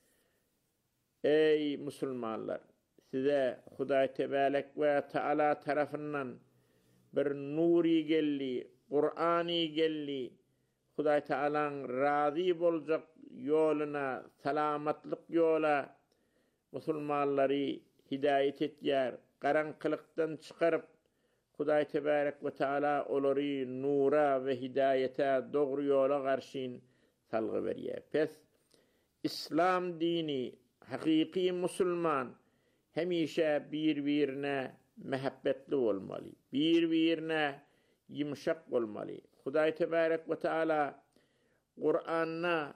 Ey Müslümanlar, size Hudaý Tebarek ve Taala tarafından bir nuri gelli, Qur'ani gelli, Hudaý Taala'nın razı bolacak yoluna, salamatlık yola Müslümanları hidayet etýär, garanqylıkdan çıkarıp Hudaý Tebarek ve Taala olary nura ve hidayete doğru yola garşyn salgy berýär. Pes İslam dini, hakiki Müslüman hemişe bir-birine mehabbetli olmalı, bir-birine yumşak olmalı. Hudaý Tebarek ve Taala Kur'an'na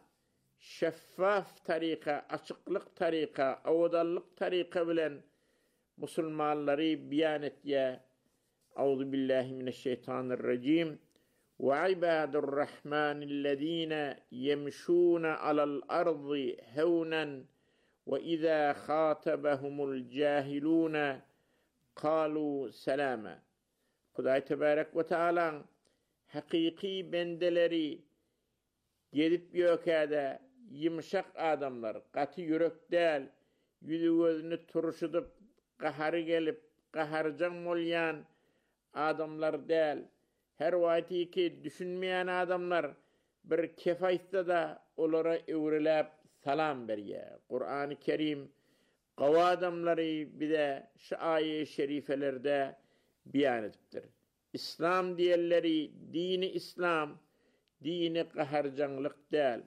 şeffaf tarika, açıklık tarika, avdallık tarika bilen Müslümanları beyan etýär. Euzu billahi mineşşeytanirracim. Ve ibadurrahmanillezine yemşûne alal ardı hevnen ve izâ khâtabahumul cahilûne kâlû selâme. Hudaý Tebarek ve Teala hakiki bendeleri gelip ýökäde yumşak adamlar, katı yürek değil, yüzü gözünü turşudup, qaharı gelip, qaharcan molyan adamlar değil, her vakti ki düşünmeyen adamlar bir kefayette da olara evrilip salam berýär. Kur'an-ı Kerim qawa adamları bir de şu ayet-i şerifelerde beyan etipdir. İslam diýerleri, dini İslam, dini qaharcanlyk değil,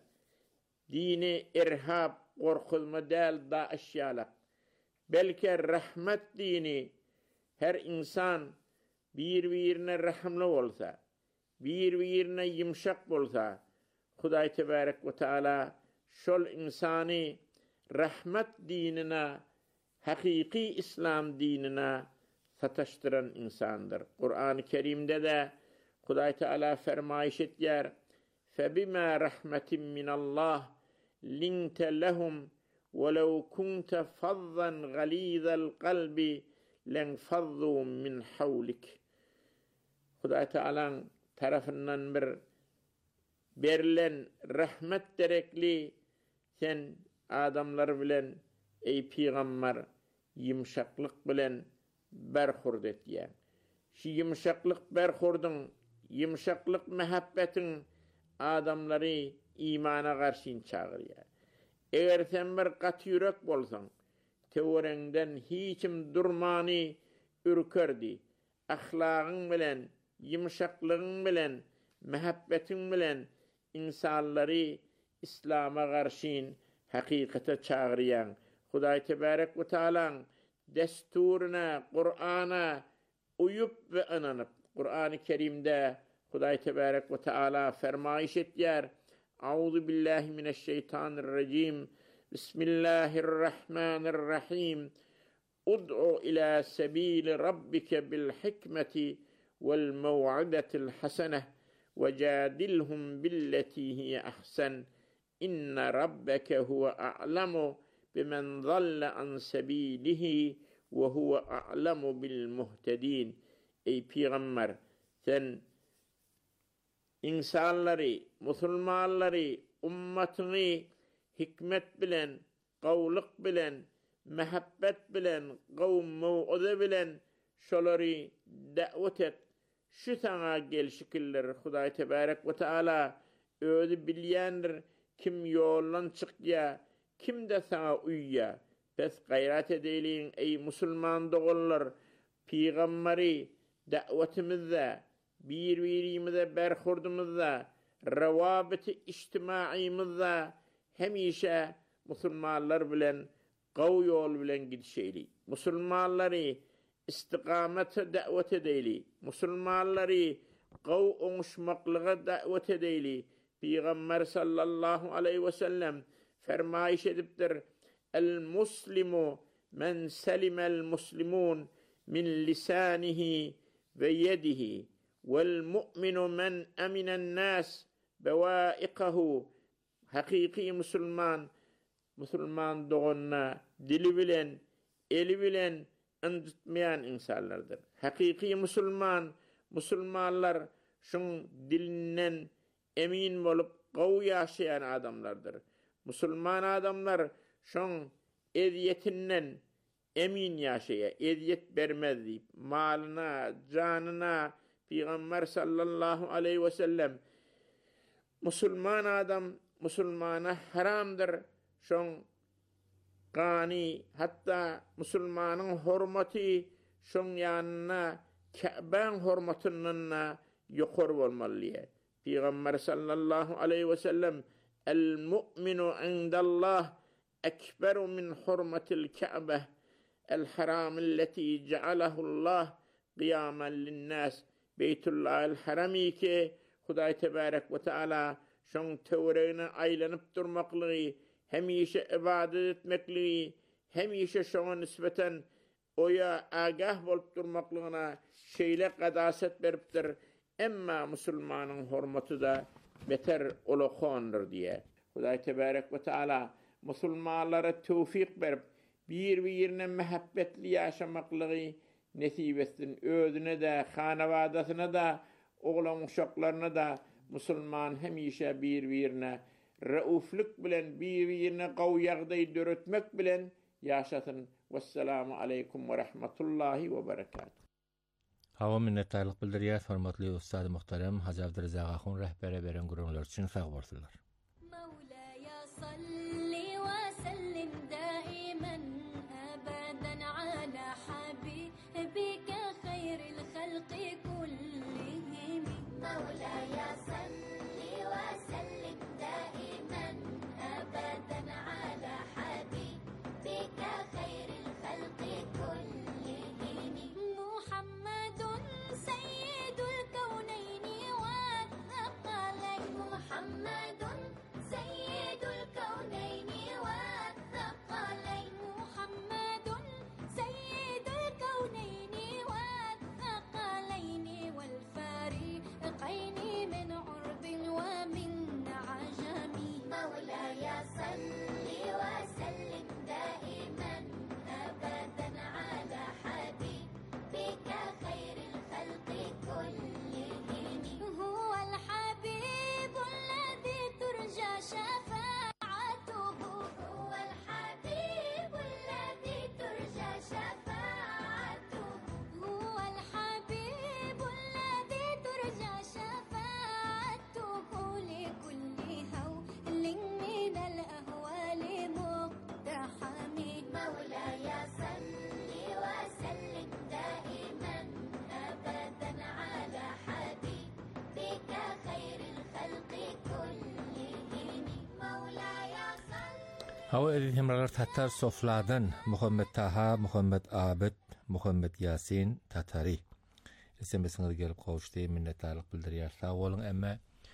dini irhab, korkulma değil da aşyalık. Belki rahmet dini, her insan bir-birine rahimli olsa, bir-birine yumşak bolsa, Hudaý Tebarek ve Taala şol insani rahmet dinine, hakiki İslam dinine sataştıran insandır. Kur'an-ı Kerim'de de Hudaý Teala fermayiş etýär: "Febima rahmetin minallah linte lehum وَلَوْ كُنْتَ فَضًّا غَلِيظَ الْقَلْبِ لَنْفَضُّوا مِنْ حَوْلِكَ." Hudaý Teala'nın tarafından bir berilen rahmet derekli sen adamlar bilen ey peygamber yumşaklık bilen berhurd etýär. Şu yumşaklık berhurdun, yumşaklık mehabbetin adamları imana garşyn çağırýar. Eger sen bir katı yürek bolsan, teorengden hiçim durmani ürkerdi. Ahlagın bilen, yumşaklığın bilen, mehabbetin bilen insanları İslam'a garşyn hakikate çağırýan. Hudaý Tebarek ve Teala'nın desturuna, Kur'an'a uyup ve inanıp, Kur'an-ı Kerim'de Hudaý Tebarek ve Teala fermayiş etýär: Euzu billahi mineşşeytanirracim. Bismillahirrahmanirrahim. Ud'u ila sebili rabbike bil hikmeti vel mev'idetil haseneh ve cadilhum billeti hiye ahsen. İnne rabbeke huve a'lemu bimen zalle an sebilihi ve huve a'lemu bil muhtedin. Ey Peygamber, sen insanları, Müslümanları, ummatını hikmet bilen, qawlyk bilen, mehabbet bilen, qawm mev'ide bilen şolary da'wet et. Şu sana gelşikiller Hudaý Tebarek ve Teala öýdi bilýändir, kim yoldan çykýa, kim de sana uýýa. Pes gayrat edeýin ey musulman dogallar, peýgamberi da'wetimizde, bir-birimize berhurdumuzda, rawabiti ijtimaiyimizde hemişe musulmanlar bilen qaw yol bilen gidişeýli. Musulmanları istiqamete da'wet edeýli. Musulmanları qaw oňuşmaklyga da'wet edeýli. Peygamber sallallahu aleyhi ve sellem fermayiş edipdir: "El muslimu men selimel muslimun min lisanihi ve yedihi vel mu'minu men aminen nas bewa'iqahu." Hakiki Müslüman, Müslüman doğunna dili bilen, eli bilen, incitmeyen insanlardır. Hakiki Müslümanlar şun dilinden emin bolup gawy yaşayan adamlardır. Müslüman adamlar şun eziyetinden emin yaşaya, eziyet vermez deyip, malına, canına, Peygamber sallallahu aleyhi ve sellem, Müslüman adam, Müslümana haramdır, şun gani, hatta Müslümanın hurmati, şun yanına, Ka'ban hurmatından yuqor bolmalıya. Peygamber sallallahu aleyhi ve sellem, el-mu'minu indallah, ekberu min hurmatil Ka'bah, الحرام التي جعله الله قياما للناس بيت الله الحرمي كي خدای تبارك وتعالى شون تورينا aylanıp durmaklığı hemişe ibadet etmekliği hemişe şona nispeten oya agah bolup durmaklığına şeyle qadaset beripdir. Emma Müslümanın hurmatı da beter oluqondur diye. Khudai tebarek ve taala Müslümanlara tevfik berip bir-birine mehabbetli yaşamaklığı nesip etsin. Özüne de, hanavadasına da, oğlan uşaklarına da Müslüman hemişe bir-birine raufluk bilen, bir-birine qawyagday döretmek bilen yaşasın. Vesselamu aleykum ve rahmetullahi ve berekatuhu. Hava minnettarlyk bildirýär, hormatly ustad muhterem Hacı Abdurrazak Ahun rehbere beren gurullar üçin sag bolsunlar. Hava edimralar Tatar sofladan Muhammed Taha, Muhammed Abid, Muhammed Yasin Tatari. SMS-ňiz gelip gowuşdy, minnetdarlyk bildirýär. Sag bolun, emma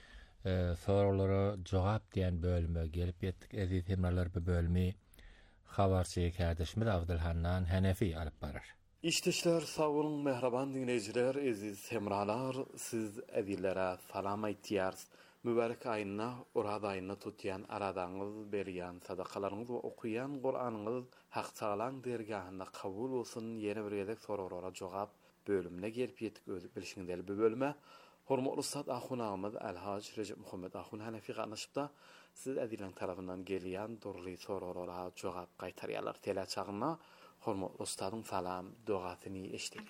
soralara jogap diýen bölüme gelip ýetdik. Edimralar bu bölümi habarçy kardeşimiz Abdulhannan Hanefi alyp barar. İşteşler sag bolun, mehraban dinleyijiler, eziz hemralar, siz edillere salam aýtýars. Mübarek ayına, urad ayına tutyan aradanız, berýän sadakalaryňyz we okuyan Qur'anyňyz haq sağlan dergahynda kabul bolsun. Ýene bir ýerdek soralara jogap bölümine gelip ýetdik. Özü bilişiňizdäl bu bölüme hormatly ustad ahunamyz Alhaj Recep Muhammed Ahun Hanefi ganaşypda siz edilen tarapyndan gelýän durly soralara jogap gaýtarýarlar. Tele çagyna hormatly ustadyň salam duasyny eşitdik.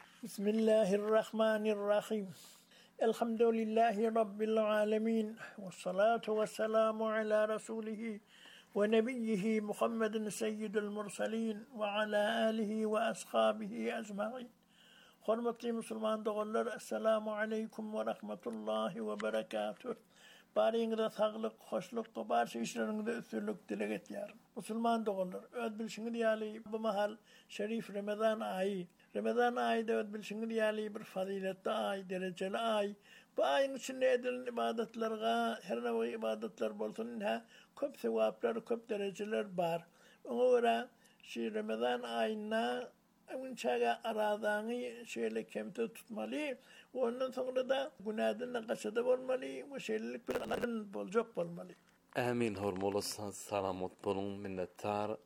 Bismillahirrahmanirrahim. Elhamdülillahi Rabbil alemin. Vessalatu vesselamu ala rasulihi ve nebiyyihi Muhammedin seyyidul mursalin ve ala alihi ve ashabihi ecma'in. Hormatly Müslüman dogallar, assalamu aleykum ve rahmetullahi ve berekatuh. Bariňizde saglyk, hoşluk, barşy işleriňizde üstünlük dilek etýär. Müslüman dogallar, öz bilşiňiz ýaly bu mahal şerif Ramazan aýy. Ramazan ayda öz bilşiňiz ýaly bir faziletli ay, dereceli ay. Bu aýyň içinde edilen ibadetlerge, her näme ibadetler bolsun, köp sevaplar, köp dereceler bar. Oňa görä şu Ramazan aýyna Önçäge aradany şeýle kemte tutmaly, ondan soňra da günäden gaçada bolmaly, bu şeýlelik bilen boljak bolmaly. Amin hormoly salamat bolun, minnettar.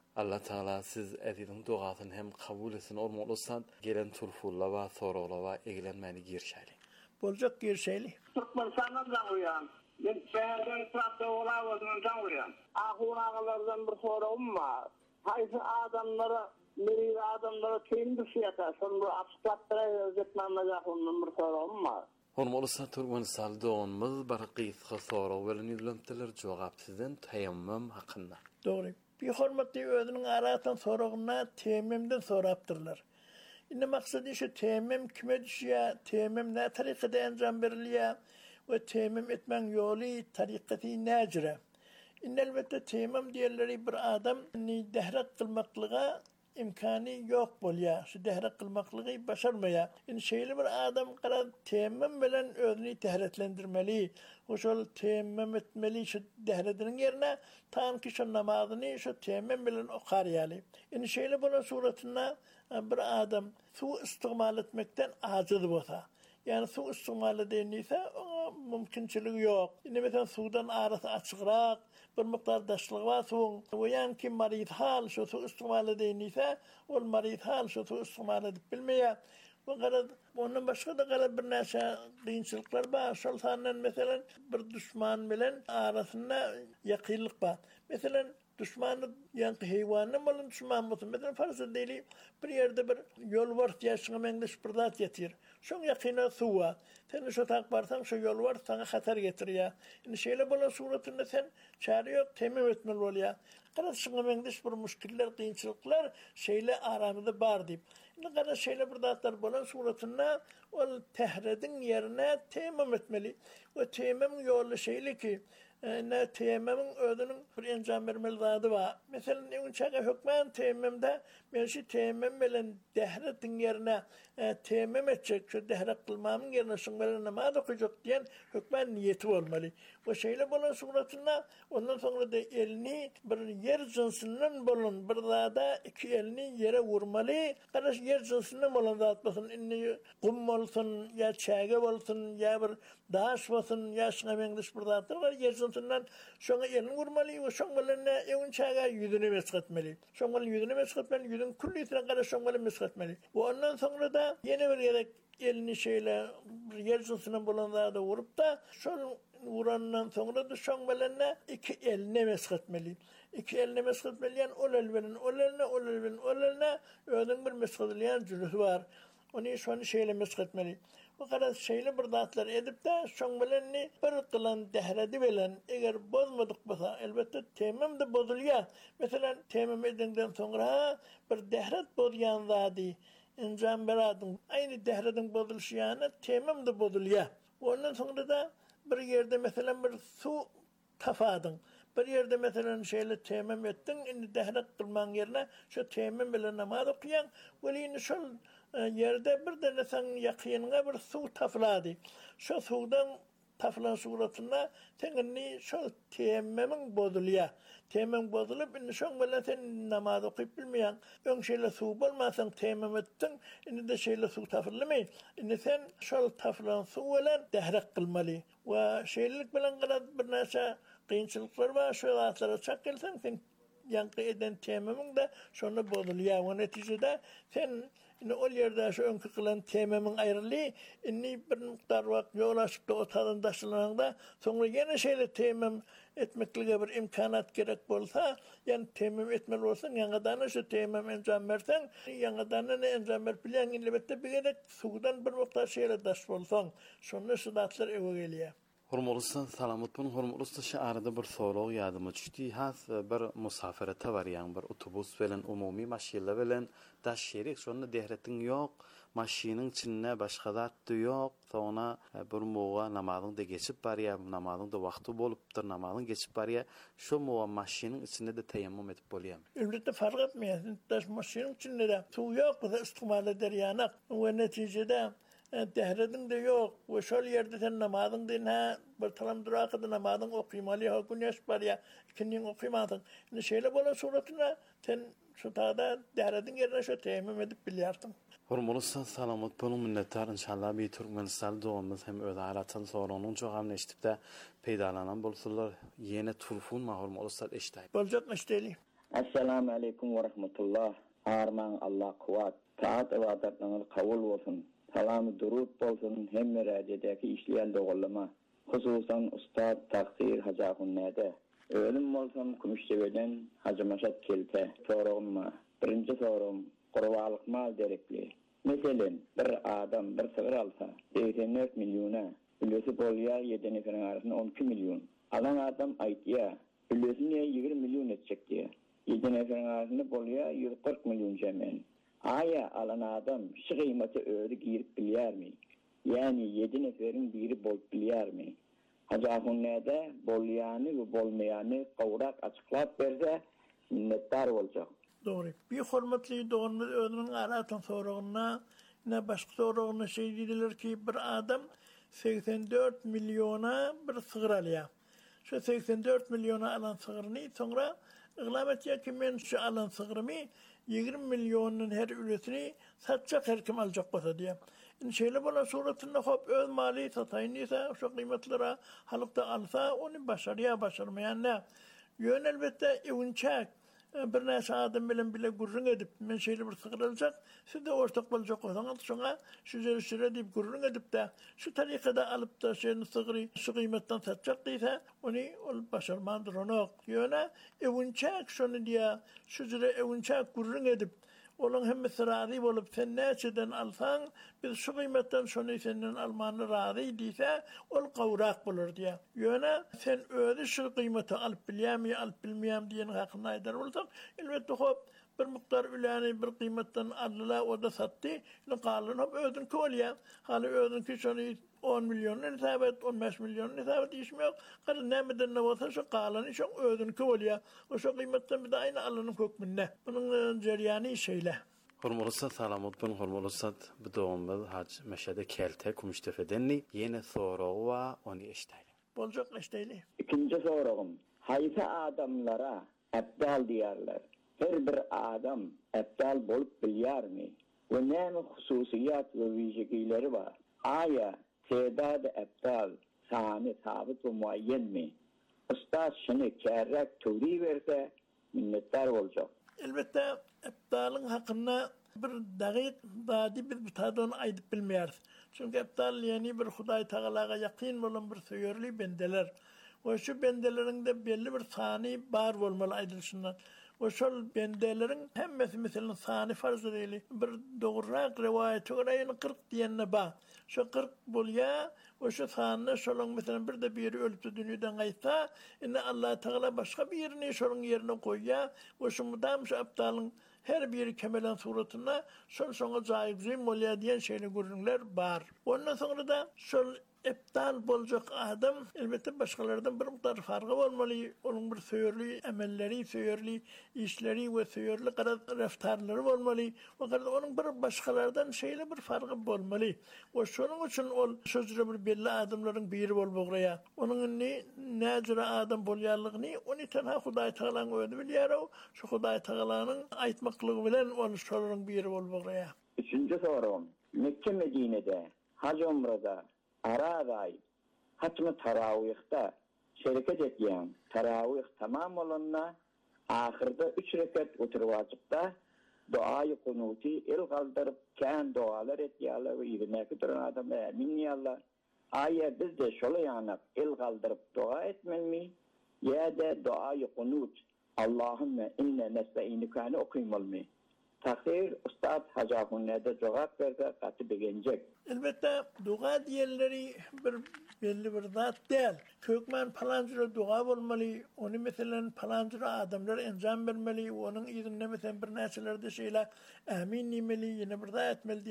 Allah Taala siz edinin duasını hem kabul etsin olmalısan gelen turfulla va sorolava egilenmeni girşeli. Bolcak girşeli. Türkmenistan'dan da uyan. Ben beğendiğim tarafta olaylarından uyan. Ahun ağalardan bir sorum var. Haysi adamlara, meri adamlara kim düşüyata? Sonra abstraklara özetmemez ahunun bir sorum var. Olmalısa Türkmenistan'da olmaz barakıysa soru veren izlemteler cevap sizin tayammum hakkında. Doğru. Bir hormatlı özünün aratan sorağına teyemmümden soraptırlar. İnne maksadı şu teyemmüm kime düşüyor, teyemmüm ne tarikada encam veriliyor ve teyemmüm etmen yolu tarikati necire. İnne elbette teyemmüm diğerleri bir adam dehrak kılmaklığa imkanı yok bolya. Şu dehrak kılmaklığı başarmaya. Şeyli bir adam kadar teyemmüm bilen özünü tehretlendirmeli. O şol teyemmüm etmeli şu dehredinin yerine tam ki şu namazını şu teyemmüm bilen okar yani. Şeyli bunun suretine bir adam su istimal etmekten aciz olsa. Yani su istimal ediliyse mümkünçülüğü yok. Mesela sudan arası açıkrak, bir miktar daşlığı var su. Yani ki marid hal şu su istimal ediliyse, o marid hal şu su istimal edip bilmeye. Onun başka da bir neyse kıyınçılıklar var. Şolsanın mesela bir düşman bilen arasında yakınlık var. Mesela düşmanı yankı heyvanı malın düşman olsun. Mesela farz değil bir yerde bir yol var yaşına mendeş bir zat yetir. Şun yakına suva. Sen şu tak barsan şu yol var sana hatar getiriyor. Yani şeyle bolan suretinde sen çare yok temim etmeli oluyor. Karşına mendeş bir müşkiller, kıyınçılıklar şeyle aramızda var deyip. Ne kadar şeyle bir zatlar bolan suretinde o tehredin yerine temim etmeli. O temim yolu şeyle ki ne teyemmümün ödünün bir encam vermeli zadı var. Mesela ne çağa hükmen teyemmümde ben şu teyemmüm bilen dehretin yerine teyemmüm edecek, şu dehret kılmamın yerine şunları namaz okuyacak diyen hükmen niyeti olmalı. O şeyle bulan suretinde ondan sonra da elini bir yer cinsinden bulun, bir zada iki elini yere vurmalı. Kardeş yer cinsinden bulun zat basın. Kum olsun, ya çağa olsun, ya bir daş olsun, ya şuna mendiş bir zatlar var. Yer cinsinden şuna elini vurmalı ve şunlarına evin çağa yüzünü meshetmeli. Şunların yüzünü meshetmeli, yüzün kulliyetine kadar şunları meshetmeli. Ondan sonra da yeni bir gerek elini şeyle yer cinsinden bulan zada vurup da şunun vurandan sonra da şunlarına iki eline meshetmeli. İki eline meshetmeli yani ol eline ödün bir meshetleyen cülüsü var. Onu şunu şeyle meshetmeli. Bu kadar şeyle bir zatlar edip de şunlarını bir kılan dehredi bilen eğer bozmadık basa elbette temim de bozuluyor. Mesela temim edinden sonra bir dehret bozuyan zadi incam beradın aynı dehredin bozuluşu yani temim de bozuluyor. Ondan sonra da bir yerde mesela bir su tafadın. Bir yerde mesela şeyle temim ettin, indi dehret kılman yerine şu temim bilen namaz okuyan, velini şu yerde bir de sen yakınına bir su tafladı. Şu sudan taflan suratında senin şu temmemin bozuluyor. Temmem bozulup indi şu böyle sen namaz okuyup bilmeyen ön şeyle su bulmasan temmem ettin, indi de şeyle su taflamayın. Indi sen şu taflan su ile dehret kılmalı. Ve şeylik bilen kadar bir neyse kıyınçılıklar var, şu zatlara çakılsan sen yankı eden temmemmin de şunu bozuluyor. O neticede sen o yerde şu önkü kılan temmemmin ayrılığı bir miktar vakit yol açıp da o tadın taşılanında sonra yine şeyle temmem etmekliğe bir imkanat gerek bolsa yani temmem etmeli olsan yanıdan şu temmem encam versen yanıdan ne encam ver bilen elbette bir gerek sudan bir miktar şeyle taş bolsan şunu sıdatlar eve geliyor. Hormolustan salamat bunun hormolustan şaarda bir soru yadıma düştü. Has bir musafirete var yani bir otobüs bilen umumi maşinla bilen daş şerik şonu dehretin yok. Maşinin içinde başka zat yok. Sonra bir muğa namazın da geçip var ya namazın da vakti bolupdur namazın geçip var ya şu muğa maşinin içinde de teyemmüm edip boluyam. Elbette fark etmiyor. Daş maşinin içinde de su yok da istimal eder yanak. Ve neticede dehredin de yok. Ve şöyle yerde sen namazın din bir talam durakıda namazın okuymalı ya güneş var ya ikinin okuyamadın. Şeyle bolan suratına sen şu tada dehredin yerine şu teyemmüm edip biliyorsun. Hormolustan salamat bunun minnettar inşallah bir Türkmenistan doğumuz hem öz aratan sorunun çok hamleştip de peydalanan bolsular yeni turfun ma hormoluslar eştay. Bolacak meşteli. Assalamu alaikum wa rahmatullah. Arman Allah kuvat. Taat ibadatlarınız kabul olsun. Salam durut olsun. Hem radyodaki işleyen doğullama. Hususan Ustad Taksir Hacahunne'de. Ölüm olsun Kumuştepe'den Hacı Maşat Kelte. Sorumma. Birinci sorum. Kurbalık mal derekli. Mesela bir adam bir sığır alsa 84 milyona. Ülüsü bolya 7 neferin arasında 12 milyon. Alan adam aytiya. Ülüsü niye 20 milyon edecek diye. 7 neferin arasında bolya 140 milyon cemen. Aya alan adam şu kıymeti öyle girip bilyar mı? Yani 7 neferin biri bolup bilyar mı? Hacahunne'de bolyanı ve bolmayanı kavrak açıklap verse minnettar olacak. Doğru. Bir hürmetli doğumlu ödünün aratın sorağına ne başka sorağına şey dediler ki bir adam 84 milyona bir sığır alıyor. Şu 84 milyona alan sığırını sonra ıglamet ya ki men şu alan sığırımı 20 milyonun her ülesini satacak her kim alacak basa diye. Şöyle bana suratında hop öz mali satayın ise şu kıymetlere halkta alsa onu başarmayan ne? Yön elbette evunçak. Bir neyse adam bile gurrun edip men şeyle bir sığır alacak. Siz de ortak olacak olsanız şuna süre deyip gurrun edip de şu tarikada alıp da şeyini sığırı şu kıymetten satacak değilse onu başarmandır onu. Yöne evunçak şunu diye süre evunçak gurrun edip onun hem razı olup sen neçeden alsan biz şu kıymetten şunu senden almanı razı değilse ol kavrak bulur diye. Yöne sen öyle şu kıymeti alıp bilmeyem diyenin hakkında eder olsak elbette hop bir miktar ülani bir kıymetten aldılar o da sattı. Kalın hop ödün kolya. Halı ödün ki şunu 10 milyon isabet, 15 milyon isabet işim yok. Kadın nemeden ne olsa şu kalanı çok ödün kolya. O şu kıymetten bir de aynı alının hükmünde. Bunun ceryanı şeyle. Hormolosat salamut bin hormolosat bu doğumda Hac Meşede Kelte Kumuştepe'den yine soru var onu eşteyli. Bolcak eşteyli. İkinci sorum. Haysa adamlara ebdal diyarlar. Her bir adam ebdal bolup bilyar mı? Ve ne hususiyat ve vizyekileri var? Aya Sedad ebdal sahne sabit ve muayyen mi? Ustaz şunu kerrek turi verse minnettar olacak. Elbette ebdalın hakkında bir dakik dadi biz butadon aydıp bilmeyiz. Çünkü ebdal yani bir Huday Teala'ya yakın olan bir söyörlü bendeler. Ve şu bendelerin de belli bir sani bar olmalı aydılsınlar. Ve şu bendelerin hemmesi mesela sani farzı değil. Bir doğrurak rivayeti orayın 40 diyenine bağ. Şu 40 bulya ve şu sani şolun mesela bir de biri ölüp de dünyadan kaysa yine Allah Teala başka bir yerini şolun yerine koyuyor. Ve şu mudam şu aptalın her biri kemelen suratına şol sonra cahibzi molya diyen şeyini görünürler var. Ondan sonra da şol iptal bolacak adam elbette başkalardan bir miktar farkı olmalı. Onun bir söyörlü emelleri, söyörlü işleri ve söyörlü raftarları olmalı. Fakat onun bir başkalardan şeyle bir farkı olmalı. Ve şunun için o sözüyle bir belli adamların biri olmalıya. Onun necire adam bolyarlığını onu tenha Huday Teala'nın ödü biliyor. Şu Huday Teala'nın aytmaklığı bilen onun şolunun biri olmalıya. Üçüncü sorum. Mekke Medine'de, Hac Umre'da Araday, hatmı taravih'ta şeriket etken taravih tamam olanla ahirde 3 rekat oturvacıkta duayı kunuti el kaldırıp kən dualar etyalar ve iğneki duran adam emin yallar. Aya biz de şöyle yanak el kaldırıp dua etmeli ya da duayı kunut Allahümme inne nesta'inükâni okuymalı mı? Takdir Ustad Hacahunne'de cevap verdi, katı beğenecek. Elbette dua diyenleri belli bir zat değil. Kökmen palancıra dua olmalı, onu mesela palancıra adamlar enzam vermeli, onun izinle mesela bir nesilerde şeyler amin demeli, yine bir zat etmeli.